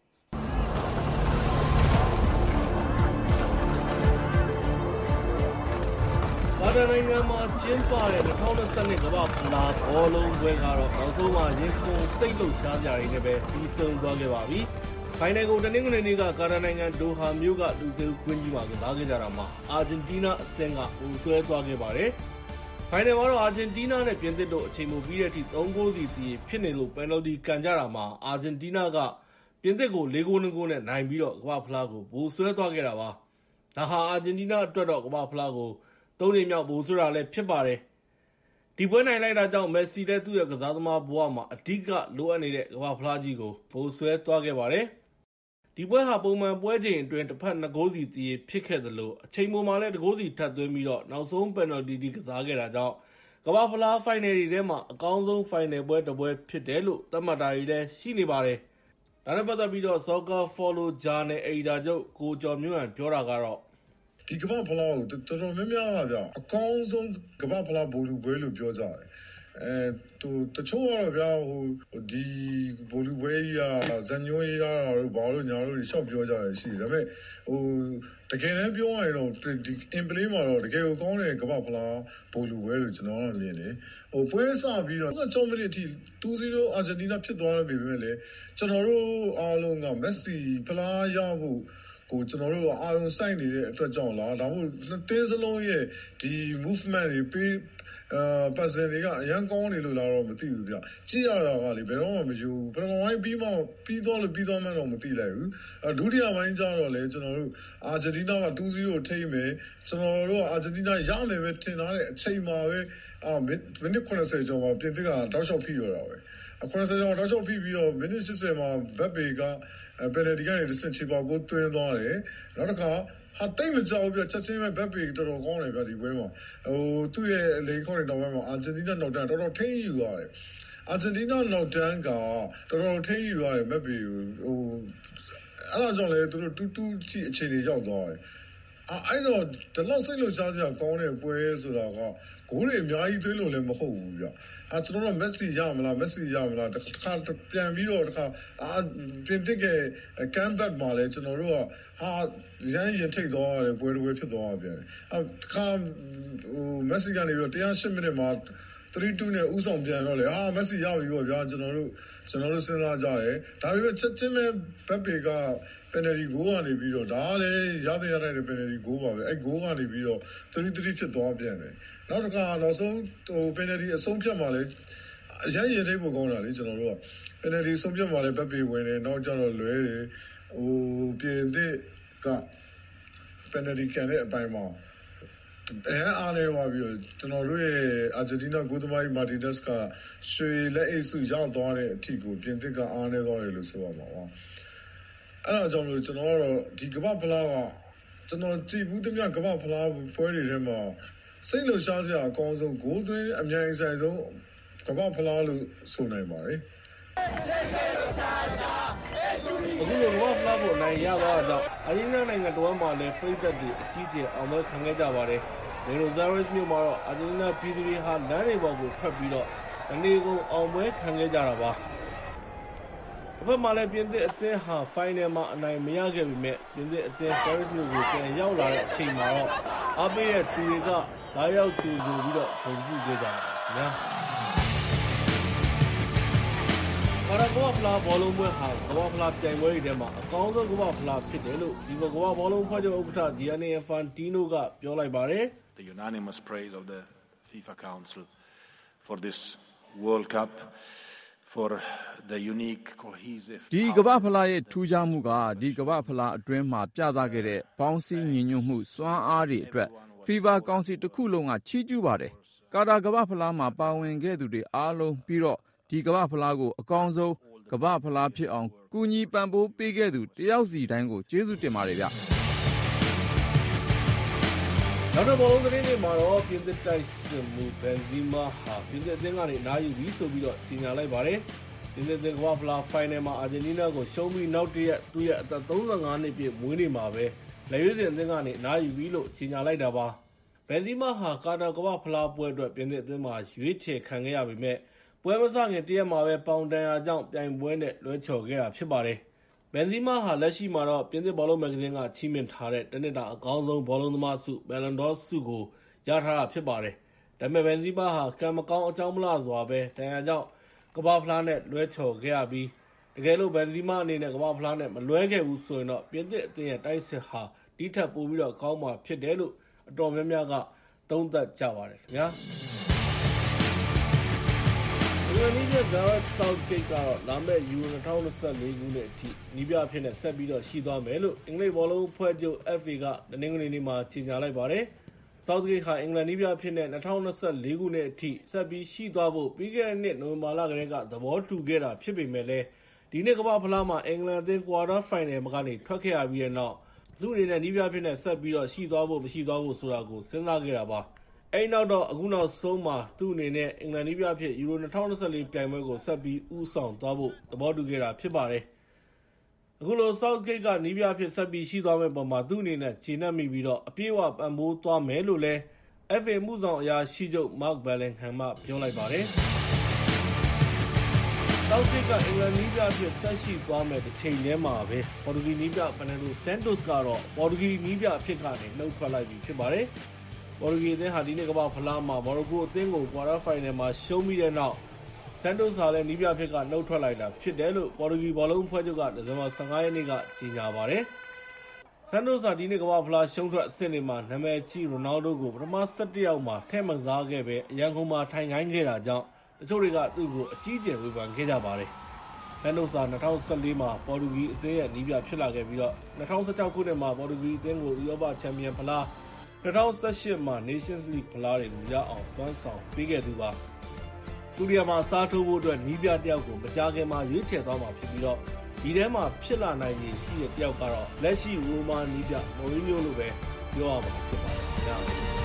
ကာတာနိုင်ငံမှာကျင်းပတဲ့2022ကမ္ဘာဖလားဘောလုံးပွဲကတော့နောက်ဆုံးမှာရင်ခုန်စိတ်လှုပ်ရှားကြရင်းနဲ့ပဲပြီးဆုံးသွားခဲ့ပါပြီ။ဖိုင်နယ်ကိုတနင်္ဂနွေနေ့ကကာတာနိုင်ငံဒိုဟာမြို့ကလူစဲကွင်းကြီးမှာကစားခဲ့ကြတာမှာအာဂျင်တီးနားအသင်းကဦးဆွဲသွားခဲ့ပါတယ်။ဖိုင်နယ်မှာတော့အာဂျင်တီးနားနဲ့ပြင်သစ်တို့အချိန်ပိုပြီးတဲ့အထိ3ဂိုးစီဖြစ်နေလို့ပယ်နယ်လ်တီကန်ကြတာမှာအာဂျင်တီးနားကပြင်သစ်ကို4ဂိုးနဲ့နိုင်ပြီးတော့ကမ္ဘာဖလားကိုဘိုးဆွဲသွားခဲ့တာပါ။ဒါဟာအာဂျင်တီးနားအတွက်တော့ကမ္ဘာဖလားကို 3 နှစ်မြောက်ဗိုလ်စွဲတာလည်းဖြစ်ပါတယ်။ဒီပွဲနိုင်လိုက်တာကြောင့်မက်ဆီလည်းသူ့ရဲ့ကစားသမားဘဝမှာအဓိကလိုအပ်နေတဲ့ကမ္ဘာဖလားကြီးကိုဗိုလ်စွဲသွားခဲ့ပါတယ်။ဒီပွဲဟာပုံမှန်ပွဲချိန်အတွင်းတစ်ဖက်2ဂိုးစီတည်ဖြစ်ခဲ့သလိုအချိန်ပေါ်မှာလည်း2ဂိုးစီထပ်သွင်းပြီးတော့နောက်ဆုံးပယ်နယ်တီကစားခဲ့တာကြောင့်ကမ္ဘာဖလားဖိုင်နယ်တွေထဲမှာအကောင်းဆုံးဖိုင်နယ်ပွဲတစ်ပွဲဖြစ်တယ်လို့သတ်မှတ်တာတွေလည်းရှိနေပါတယ်။ဒါနဲ့ပတ်သက်ပြီးတော့ Soccer Follow Journal အယ်ဒီတာချုပ်ကိုကျော်မျိုးဟန်ပြောတာကတော့ဒီကမ္ဘာဖလားကိုတော်တော်များများကဗျအကောင်းဆုံးကမ္ဘာဖလားဗိုလ်လူပွဲလို့ပြောကြတယ်တချို့ကတော့ဗျဒီဗိုလ်လူပွဲကြီးကဇန်ညွှန်းရေးရတာတို့ဘာလို့ညာလို့ရှောက်ပြောကြတယ်ရှိတယ်ဒါပေမဲ့တကယ်တမ်းပြောရရင်တော့ဒီအင်ပလေးမှာတော့တကယ်ကိုကောင်းတဲ့ကမ္ဘာဖလားဗိုလ်လူပွဲလို့ကျွန်တော်ကမြင်တယ်ပွဲစပြီးတော့6မိနစ်အထိ2-0အာဂျင်တီးနားဖြစ်သွားတယ်ပြီပဲလေကျွန်တော်တို့အားလုံးကမက်ဆီဖလားရဖို့ကိုကျွန်တော်တို့အာရုံစိုက်နေတဲ့အတွက်ကြောင့်လားဒါမှမဟုတ်တင်းစလုံးရဲ့ဒီ movement တွေပေးပတ်စင်တွေကအရန်ကောင်းနေလို့လားတော့မသိဘူးဗျကြည့်ရတာကလေဘယ်တော့မှမယူပထမပိုင်းပြီးသွားမှတော့မသိလိုက်ဘူးဒုတိယပိုင်းကျတော့လေကျွန်တော်တို့အာဂျင်တီးနားက2-0ထိမယ်ကျွန်တော်တို့အာဂျင်တီးနားရမယ်ပဲထင်ထားတဲ့အချိန်မှာပဲမိနစ်80ကျော်မှာပြင်သစ်ကတောက်လျှောက်ဖိရတာပဲ80ကျော်တောက်လျှောက်ဖိပြီးတော့မိနစ်80မှာဘက်ပေကပယ်နယ်တီကနေတစ်ဆင့်ချေပါကိုသွင်းသွားတယ်နောက်တစ်ခါတိတ်မကြောက်ပြချက်ချင်းပဲဘက်ပေတော်တော်ကောင်းတယ်ဗျဒီပွဲမှာသူ့ရဲ့လေခေါင်းတော်ပွဲမှာအာဂျင်တီးနားနောက်တန်းတော်တော်ထိန်းယူရတယ်အာဂျင်တီးနားနောက်တန်းကတော်တော်ထိန်းယူရတယ်ဘက်ပေအဲ့ဒါကြောင့်လေသူတို့တူးချီအခြေအနေရောက်သွားတယ်အဲ့တော့ဒီလောက်စိတ်လှုပ်ရှားစရာကောင်းတဲ့ပွဲဆိုတာကဂိုးတွေအများကြီးသွင်းလို့လည်းမဟုတ်ဘူးဗျကျွန်တော်တို့မက်ဆီရမလားတစ်ခါပြန်ပြီးတော့တစ်ခါပြင်သစ်ကကမ်ဘတ်မှာလဲကျွန်တော်တို့ကရန်ထိတ်သွားတယ်ပွဲတစ်ပွဲဖြစ်သွားပြန်တယ်တစ်ခါမက်ဆီကနေပြီးတော့108မိနစ်မှာ3-2နဲ့ဥဆောင်ပြန်တော့လေမက်ဆီရပြီပေါ့ဗျာကျွန်တော်တို့စဉ်းစားကြတယ်ဒါပေမဲ့ချက်ချင်းပဲဘက်ပေကပယ်နယ်တီဂိုးကနေပြီးတော့ဒါလည်းရတဲ့ပယ်နယ်တီဂိုးပါပဲအဲ့ဂိုးကနေပြီးတော့3-3ဖြစ်သွားပြန်တယ်နောက်တစ်ခါနောက်ဆုံးပယ်နယ်တီအဆုံးဖြတ်မှာလဲအရင်ထိပ်ဖို့ကောင်းတာလေကျွန်တော်တို့ကပယ်နယ်တီဆုံးဖြတ်မှာလဲဘက်ပေဝင်တယ်နောက်ကျတော့လွဲတယ်ပြင်သစ်ကပယ်နယ်တီကန်တဲ့အပိုင်းမှာအားလည်းပါပြီးတော့ကျွန်တော်တို့ရဲ့အာဂျင်တီးနားဂိုးသမားမာတီနက်စ်ကရွှေလက်အိတ်စုရောက်သွားတဲ့အထိကိုပြင်သစ်ကအားနေသွားတယ်လို့ဆိုရမှာပါအဲ့ဒါကြောင့်လို့ကျွန်တော်ကတော့ဒီကမ္ဘာဖလားကကျွန်တော်ကြည့်ဘူးတမျှကမ္ဘာဖလားပွဲတွေထဲမှာစိတ်လှုပ်ရှားစရာအကောင်းဆုံးဂိုးသွင်းအမြိုင်ဆိုင်ဆုံးကမ္ဘာဖလားလို့ဆိုနိုင်ပါတယ်အခုလိုကမ္ဘာဖလားကိုနိုင်ရသွားတော့အရင်းနိုင်ငံတော်မှာလည်းပြည်သက်တွေအကြီးကျယ်အောင်ပွဲခံခဲ့ကြပါတယ်။ဘယ်လိုဇာရက်စ်မြို့မှာတော့အာဂျင်တီးနားပြည်သူတွေဟာလမ်းတွေပေါ်ကိုထွက်ပြီးတော့အနေကုန်အောင်ပွဲခံခဲ့ကြတာပါ။တစ်ဖက်မှာလည်းပြင်သစ်အသင်းဟာဖိုင်နယ်မှာအနိုင်မရခဲ့ပေမဲ့ပြင်သစ်အသင်းပဲရစ်မြို့ကိုပြန်ရောက်လာတဲ့အချိန်မှာတော့အားပေးတဲ့သူတွေကလာရောက်ကြိုဆိုပြီးတော့ဂုဏ်ပြုခဲ့ကြပါတယ်ခင်ဗျာ။ကမ္ဘာဖလားဘောလုံးပွဲဟာကမ္ဘာဖလားပြိုင်ပွဲတွေထဲမှာအကောင်းဆုံးကမ္ဘာဖလားဖြစ်တယ်လို့ဒီကမ္ဘာဘောလုံးဖွဲ့ချုပ်ဥက္ကဋ္ဌ Gianni Infantino ကပြောလိုက်ပါတယ်။ The unanimous praise of the FIFA Council for this World Cup for the unique cohesive ဒီကမ္ဘာဖလားရဲ့ထူးခြားမှုကဒီကမ္ဘာဖလားအတွင်းမှာပြသခဲ့တဲ့ပေါင်းစည်းညီညွတ်မှုစွမ်းအားတွေအတွက် FIFA ကောင်စီတစ်ခုလုံးကချီးကျူးပါတယ်။ကာတာကမ္ဘာဖလားမှာပါဝင်ခဲ့သူတွေအားလုံးပြီးတော့ဒီကမ္ဘာဖလားကိုအကောင်းဆုံးကမ္ဘာဖလားဖြစ်အောင်ကူညီပံ့ပိုးပေးခဲ့သူတယောက်စီတိုင်းကိုကျေးဇူးတင်ပါတယ်ဗျ။နောက်တော့ဘောလုံးသတင်းတွေမှာတော့ပြင်သစ်တိုက်စစ်မှုဘန်ဇီမာဟာပြင်သစ်အသင်းကနေအနားယူပြီးဆိုပြီးတော့ကြေညာလိုက်ပါတယ်။ပြင်သစ်အသင်းကမ္ဘာဖလားဖိုင်နယ်မှာအာဂျင်တီးနားကိုရှုံးပြီးနောက်တစ်ရက်သူ့ရဲ့အသက်35နှစ်ပြည့်မွေးနေ့မှာပဲလက်ရွေးစင်အသင်းကနေအနားယူပြီးလို့ကြေညာလိုက်တာပါ။ဘန်ဇီမာဟာကာတာကမ္ဘာဖလားပွဲအတွက်ပြင်သစ်အသင်းမှာရွေးချယ်ခံခဲ့ရပေမဲ့ပွဲမစခင်တရက်မှာပဲပေါင်တန်ရာကြောင့်ပြိုင်ပွဲနဲ့လွဲချော်ခဲ့တာဖြစ်ပါတယ်။ဘန်ဇီမာဟာလက်ရှိမှာတော့ပြင်သစ်ဘောလုံးမဂ္ဂဇင်းကချီးမြှင့်ထားတဲ့တနစ်တာအကောင်းဆုံးဘောလုံးသမားဆုဘယ်လန်ဒေါဆုကိုရထားတာဖြစ်ပါတယ်။ဒါပေမဲ့ဘန်ဇီမာဟာကံမကောင်းအကြောင်းမလှစွာပဲတန်ရာကြောင့်ကမ္ဘာဖလားနဲ့လွဲချော်ခဲ့ရပြီးတကယ်လို့ဘန်ဇီမာအနေနဲ့ကမ္ဘာဖလားနဲ့မလွဲခဲ့ဘူးဆိုရင်တော့ပြင်သစ်အသင်းရဲ့တိုက်စစ်ဟာဒီထက်ပိုပြီးတော့ကောင်းမှာဖြစ်တယ်လို့အတော်များများကသုံးသပ်ကြပါတယ်ခင်ဗျာ။ဒီနေ့ကဒါဆောက်ဂိတ်ကတော့လာမယ့်ယူ2024ခုနှစ်အထိနီးပြဖြစ်နေဆက်ပြီးတော့ရှိသွားမယ်လို့အင်္ဂလိပ်ဘောလုံးဖွဲ့ချုပ် FA ကတနင်္ဂနွေနေ့မှာကြေညာလိုက်ပါတယ်။ Southgate ဟာအင်္ဂလန်နည်းပြအဖြစ်နဲ့2024ခုနှစ်အထိဆက်ပြီးရှိသွားဖို့ပြီးခဲ့တဲ့နှစ်နိုဝင်ဘာလကတည်းကသဘောတူခဲ့တာဖြစ်ပေမဲ့လည်းဒီနှစ်ကမ္ဘာ့ဖလားမှာအင်္ဂလန်အသင်း quarter final ကနေထွက်ခဲ့ရပြီးတဲ့နောက်သူ့အနေနဲ့နည်းပြအဖြစ်နဲ့ဆက်ပြီးတော့ရှိသွားဖို့မရှိသွားဖို့ဆိုတာကိုစဉ်းစားခဲ့တာပါအဲ့နောက်တော့အခုနောက်ဆုံးမှာသူ့အနေနဲ့အင်္ဂလန်နည်းပြအဖြစ်ယူရို2024ပြိုင်ပွဲကိုဆက်ပြီးဦးဆောင်သွားဖို့သဘောတူခဲ့တာဖြစ်ပါတယ်အခုလို Southgate ကနီးပြအဖြစ်ဆက်ပြီးရှိသွားမဲ့ပုံမှာသူ့အနေနဲ့ခြေနှက်မိပြီးတော့အပြေးအဝပံ့ပိုးသွားမယ်လို့လည်း FA မှုဆောင်အရာရှိချုပ် Mark Bellingham ကပြောလိုက်ပါတယ်။ Southgate ကအင်္ဂလန်နီးပြအဖြစ်ဆက်ရှိသွားမဲ့တစ်ချိန်တည်းမှာပဲပေါ်တူဂီနီးပြ Fernando Santos ကတော့ပေါ်တူဂီနီးပြအဖြစ်ကနေနှုတ်ထွက်လိုက်ပြီဖြစ်ပါတယ်။ပေါ်တူဂီအသင်းဟာဒီနေ့ကမ္ဘာ့ဖလားမှာမော်ရိုကိုအသင်းကို quarter final မှာရှုံးပြီးတဲ့နောက်Santos ဟာလည်းနီးပြဖြစ်ကနှုတ်ထွက်လိုက်တာဖြစ်တယ်လို့ပေါ်တူဂီဘောလုံးအဖွဲ့ချုပ်ကဒီဇင်ဘာ15ရက်နေ့ကကြေညာပါတယ်။ Santos ဟာဒီနေ့ကမ္ဘာ့ဖလားရှုံးထွက်အဆင့်တွေမှာနာမည်ကြီး Ronaldo ကိုပထမ17ယောက်မှာထည့်မစားခဲ့ပဲအရန်ကုန်မှာထိုင်ခိုင်းခဲ့တာကြောင့်တချို့တွေကသူ့ကိုအကြီးကျယ်ဝေဖန်ခဲ့ကြပါတယ်။ Santos ဟာ2014မှာပေါ်တူဂီအသင်းရဲ့နီးပြဖြစ်လာခဲ့ပြီးတော့2016ခုနှစ်မှာပေါ်တူဂီအသင်းကိုဥရောပချန်ပီယံဖလား2018မှာ Nations League ဖလားတွေကိုရအောင်စွမ်းဆောင်ပေးခဲ့သူပါသူဒီယာမှာစားထိုးဖို့အတွက်နီးပြတယောက်ကိုမကြာခင်မှာရွေးချယ်သွားမှာဖြစ်ပြီးတော့ဒီထဲမှာဖြစ်လာနိုင်ခြေရှိတဲ့တယောက်ကတော့လက်ရှိရိုမာနီးပြမိုရီညိုလိုပဲပြောရမှာဖြစ်ပါတယ်ခင်ဗျာ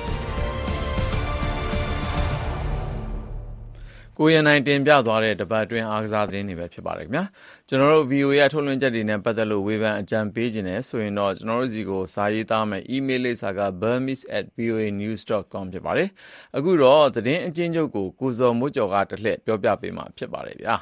ကိုရနိုင်တင်ပြသွားတဲ့တပတ်အတွင်းအားကစားသတင်းတွေပဲဖြစ်ပါတယ်ခင်ဗျာကျွန်တော်တို့ VOA ရဲ့ထုတ်လွှင့်ချက်တွေနဲ့ပတ်သက်လို့ဝေဖန်အကြံပေးခြင်းနဲ့ဆိုရင်တော့ကျွန်တော်တို့စီကိုစာရေးသားမယ် email လိပ်စာက burmese@voanews.com ဖြစ်ပါတယ်အခုတော့သတင်းအချင်းချုပ်ကိုကိုဇော်မိုးကျော်ကတစ်လှည့်ပြောပြပေးမှာဖြစ်ပါတယ်ဗျာ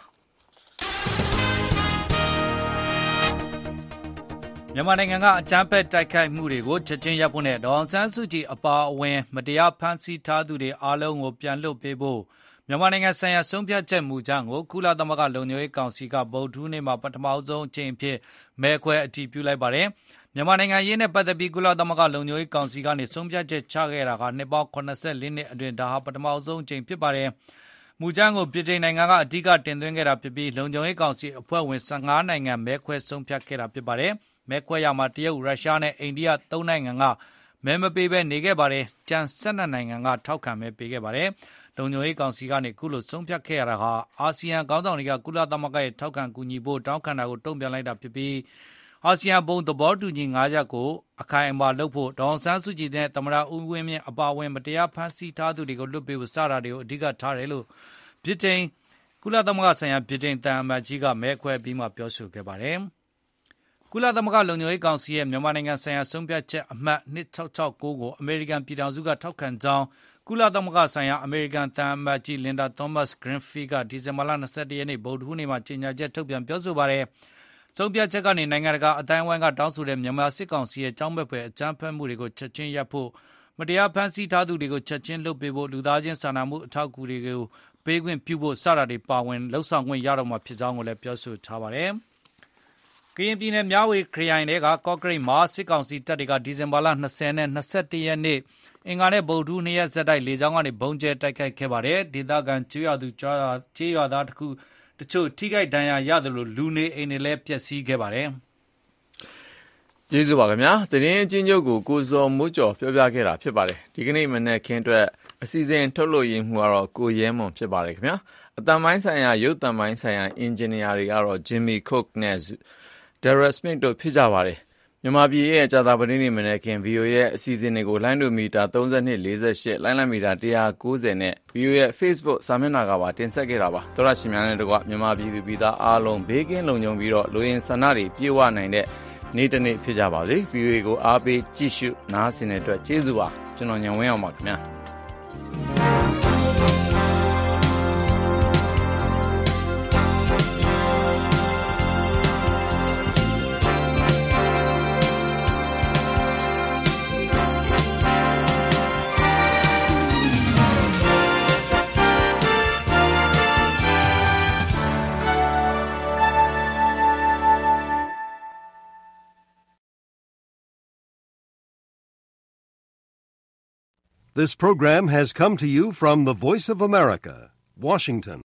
မြန်မာနိုင်ငံကအကြမ်းဖက်တိုက်ခိုက်မှုတွေကိုချက်ချင်းရပ်ဖို့နဲ့ဒေါ်အောင်ဆန်းစုကြည်အပါအဝင်မတရားဖမ်းဆီးထားသူတွေအားလုံးကိုပြန်လွှတ်ပေးဖို့မြန်မာနိုင်ငံဆိုင်ရာဆုံးဖြတ်ချက်မူကြမ်းကိုကုလသမဂ္ဂလုံခြုံရေးကောင်စီကဗုဒ္ဓဟူးနေ့မှာပထမဆုံးအကြိမ်အဖြစ်မဲခွဲအတည်ပြုလိုက်ပါတယ်။မြန်မာနိုင်ငံရေးနဲ့ပတ်သက်ပြီးကုလသမဂ္ဂလုံခြုံရေးကောင်စီကနေဆုံးဖြတ်ချက်ချခဲ့တာကနှစ်ပေါင်း84နှစ်အတွင်းဒါဟာပထမဆုံးအကြိမ်ဖြစ်ပါတယ်။မူကြမ်းကိုပြည်ထောင်နိုင်ငံကအဓိကတင်သွင်းခဲ့တာဖြစ်ပြီးလုံခြုံရေးကောင်စီအဖွဲ့ဝင်15နိုင်ငံမဲခွဲဆုံးဖြတ်ခဲ့တာဖြစ်ပါတယ်။မဲခွဲရမှာတရုတ်ရုရှားနဲ့အိန္ဒိယ3နိုင်ငံကမဲမပေးဘဲနေခဲ့ပါတယ်။ကျန်12နိုင်ငံကထောက်ခံမဲပေးခဲ့ပါတယ်။လုံခြုံရေးကောင်စီကနေခုလိုဆုံးဖြတ်ခဲ့ရတာဟာအာဆီယံခေါင်းဆောင်တွေကကုလသမဂ္ဂရဲ့ထောက်ခံကူညီဖို့တောင်းခံတာကိုတုံ့ပြန်လိုက်တာဖြစ်ပြီးအာဆီယံဘုံသဘောတူညီ9ရပ်ကိုအခိုင်အမာလုပ်ဖို့ဒေါ်အောင်ဆန်းစုကြည်နဲ့သမ္မတဦးဝင်းမြင့်အပါအဝင်မတရားဖမ်းဆီးထားသူတွေကိုလွတ်ပေးဖို့စတာတွေကိုအဓိကထားတယ်လို့ကုလသမဂ္ဂဆိုင်ရာဗြိတိန်တန်အမတ်ကြီးကမဲခွဲပြီးမှပြောဆိုခဲ့ပါတယ်။ကုလသမဂ္ဂလုံခြုံရေးကောင်စီရဲ့မြန်မာနိုင်ငံဆိုင်ရာဆုံးဖြတ်ချက်အမှတ်2669ကိုအမေရိကန်ပြည်ထောင်စုကထောက်ခံကြောင်းကုလသမဂ္ဂဆိုင်ရာအမေရိကန်တန်အမတ်ကြီးလင်ဒါသောမတ်ဂရင်းဖီကဒီဇင်ဘာလ21ရက်နေ့ဗုဒ္ဓဟူးနေ့မှာကြေညာချက်ထုတ်ပြန်ပြောဆိုပါတယ်။ဆုံးဖြတ်ချက်ကနေနိုင်ငံတကာအတိုင်းအဝိုင်းကတောင်းဆိုတဲ့မြန်မာစစ်ကောင်စီရဲ့ကြောင်းဘက်ဖွယ်အကြမ်းဖက်မှုတွေကိုချက်ချင်းရပ်ဖို့မတရားဖမ်းဆီးထားသူတွေကိုချက်ချင်းလွှတ်ပေးဖို့လူသားချင်းစာနာမှုအထောက်အကူတွေကိုပေးခွင့်ပြုဖို့စတာတွေပါဝင်လှုပ်ဆောင်ခွင့်ရတော့မှာဖြစ်ကြောင်းကိုလည်းပြောဆိုထားပါတယ်။ကရင်ပြည်နယ်မြဝတီခရိုင်တွေကကော့ကရိတ်မှာစစ်ကောင်စီတပ်တွေကဒီဇင်ဘာလ20နဲ့21ရက်နေ့အင်္ဂါနဲ့ဗုဒ္ဓဟူးနေ့ရက်ဆက်တိုက်လေကြောင်းကနေဘုံကျဲတိုက်ခိုက်ခဲ့ပါတယ်။ဒေသခံကျေးရွာသားတချို့ထိခိုက်ဒဏ်ရာရတယ်လို့လူနေအိမ်တွေလည်းပျက်စီးခဲ့ပါတယ်။ကျေးဇူးပါခင်ဗျာ။သတင်းအချင်းချုပ်ကိုကိုဇော်မိုးကျော်ပြောပြခဲ့တာဖြစ်ပါတယ်။ဒီကနေ့မနေ့ခင်းအတွက်အစီအစဉ်ထုတ်လို့ရမှုကတော့ကိုရဲမွန်ဖြစ်ပါတယ်ခင်ဗျာ။အတန်ပိုင်းဆိုင်ရာရုပ်တံပိုင်းဆိုင်ရာအင်ဂျင်နီယာတွေကတော့ Jimmy Cook နဲ့ Darrell Smith တို့ဖြစ်ကြပါတယ်။မြန်မာပြည်ရဲ့ကြာသပတေးနေ့မနေ့က VOA ရဲ့အစီအစဉ်တွေကိုလိုင်းဒိုမီတာ3248လိုင်းလမီတာ190နဲ့ VOA ရဲ့ Facebook စာမျက်နှာကပါတင်ဆက်ခဲ့တာပါ။သောရရှိများနဲ့တကွမြန်မာပြည်သူပြည်သားအားလုံးဘေးကင်းလုံခြုံပြီးတော့လူရင်းဆန္ဒတွေပြေဝနိုင်တဲ့နေ့တစ်နေ့ဖြစ်ကြပါစေ။ VOA ကိုအားပေးကြည့်ရှုနားဆင်တဲ့အတွက်ကျေးဇူးပါ။ကျွန်တော်ညံဝင်းအောင်ပါခင်ဗျာ။ This program has come to you from the Voice of America, Washington.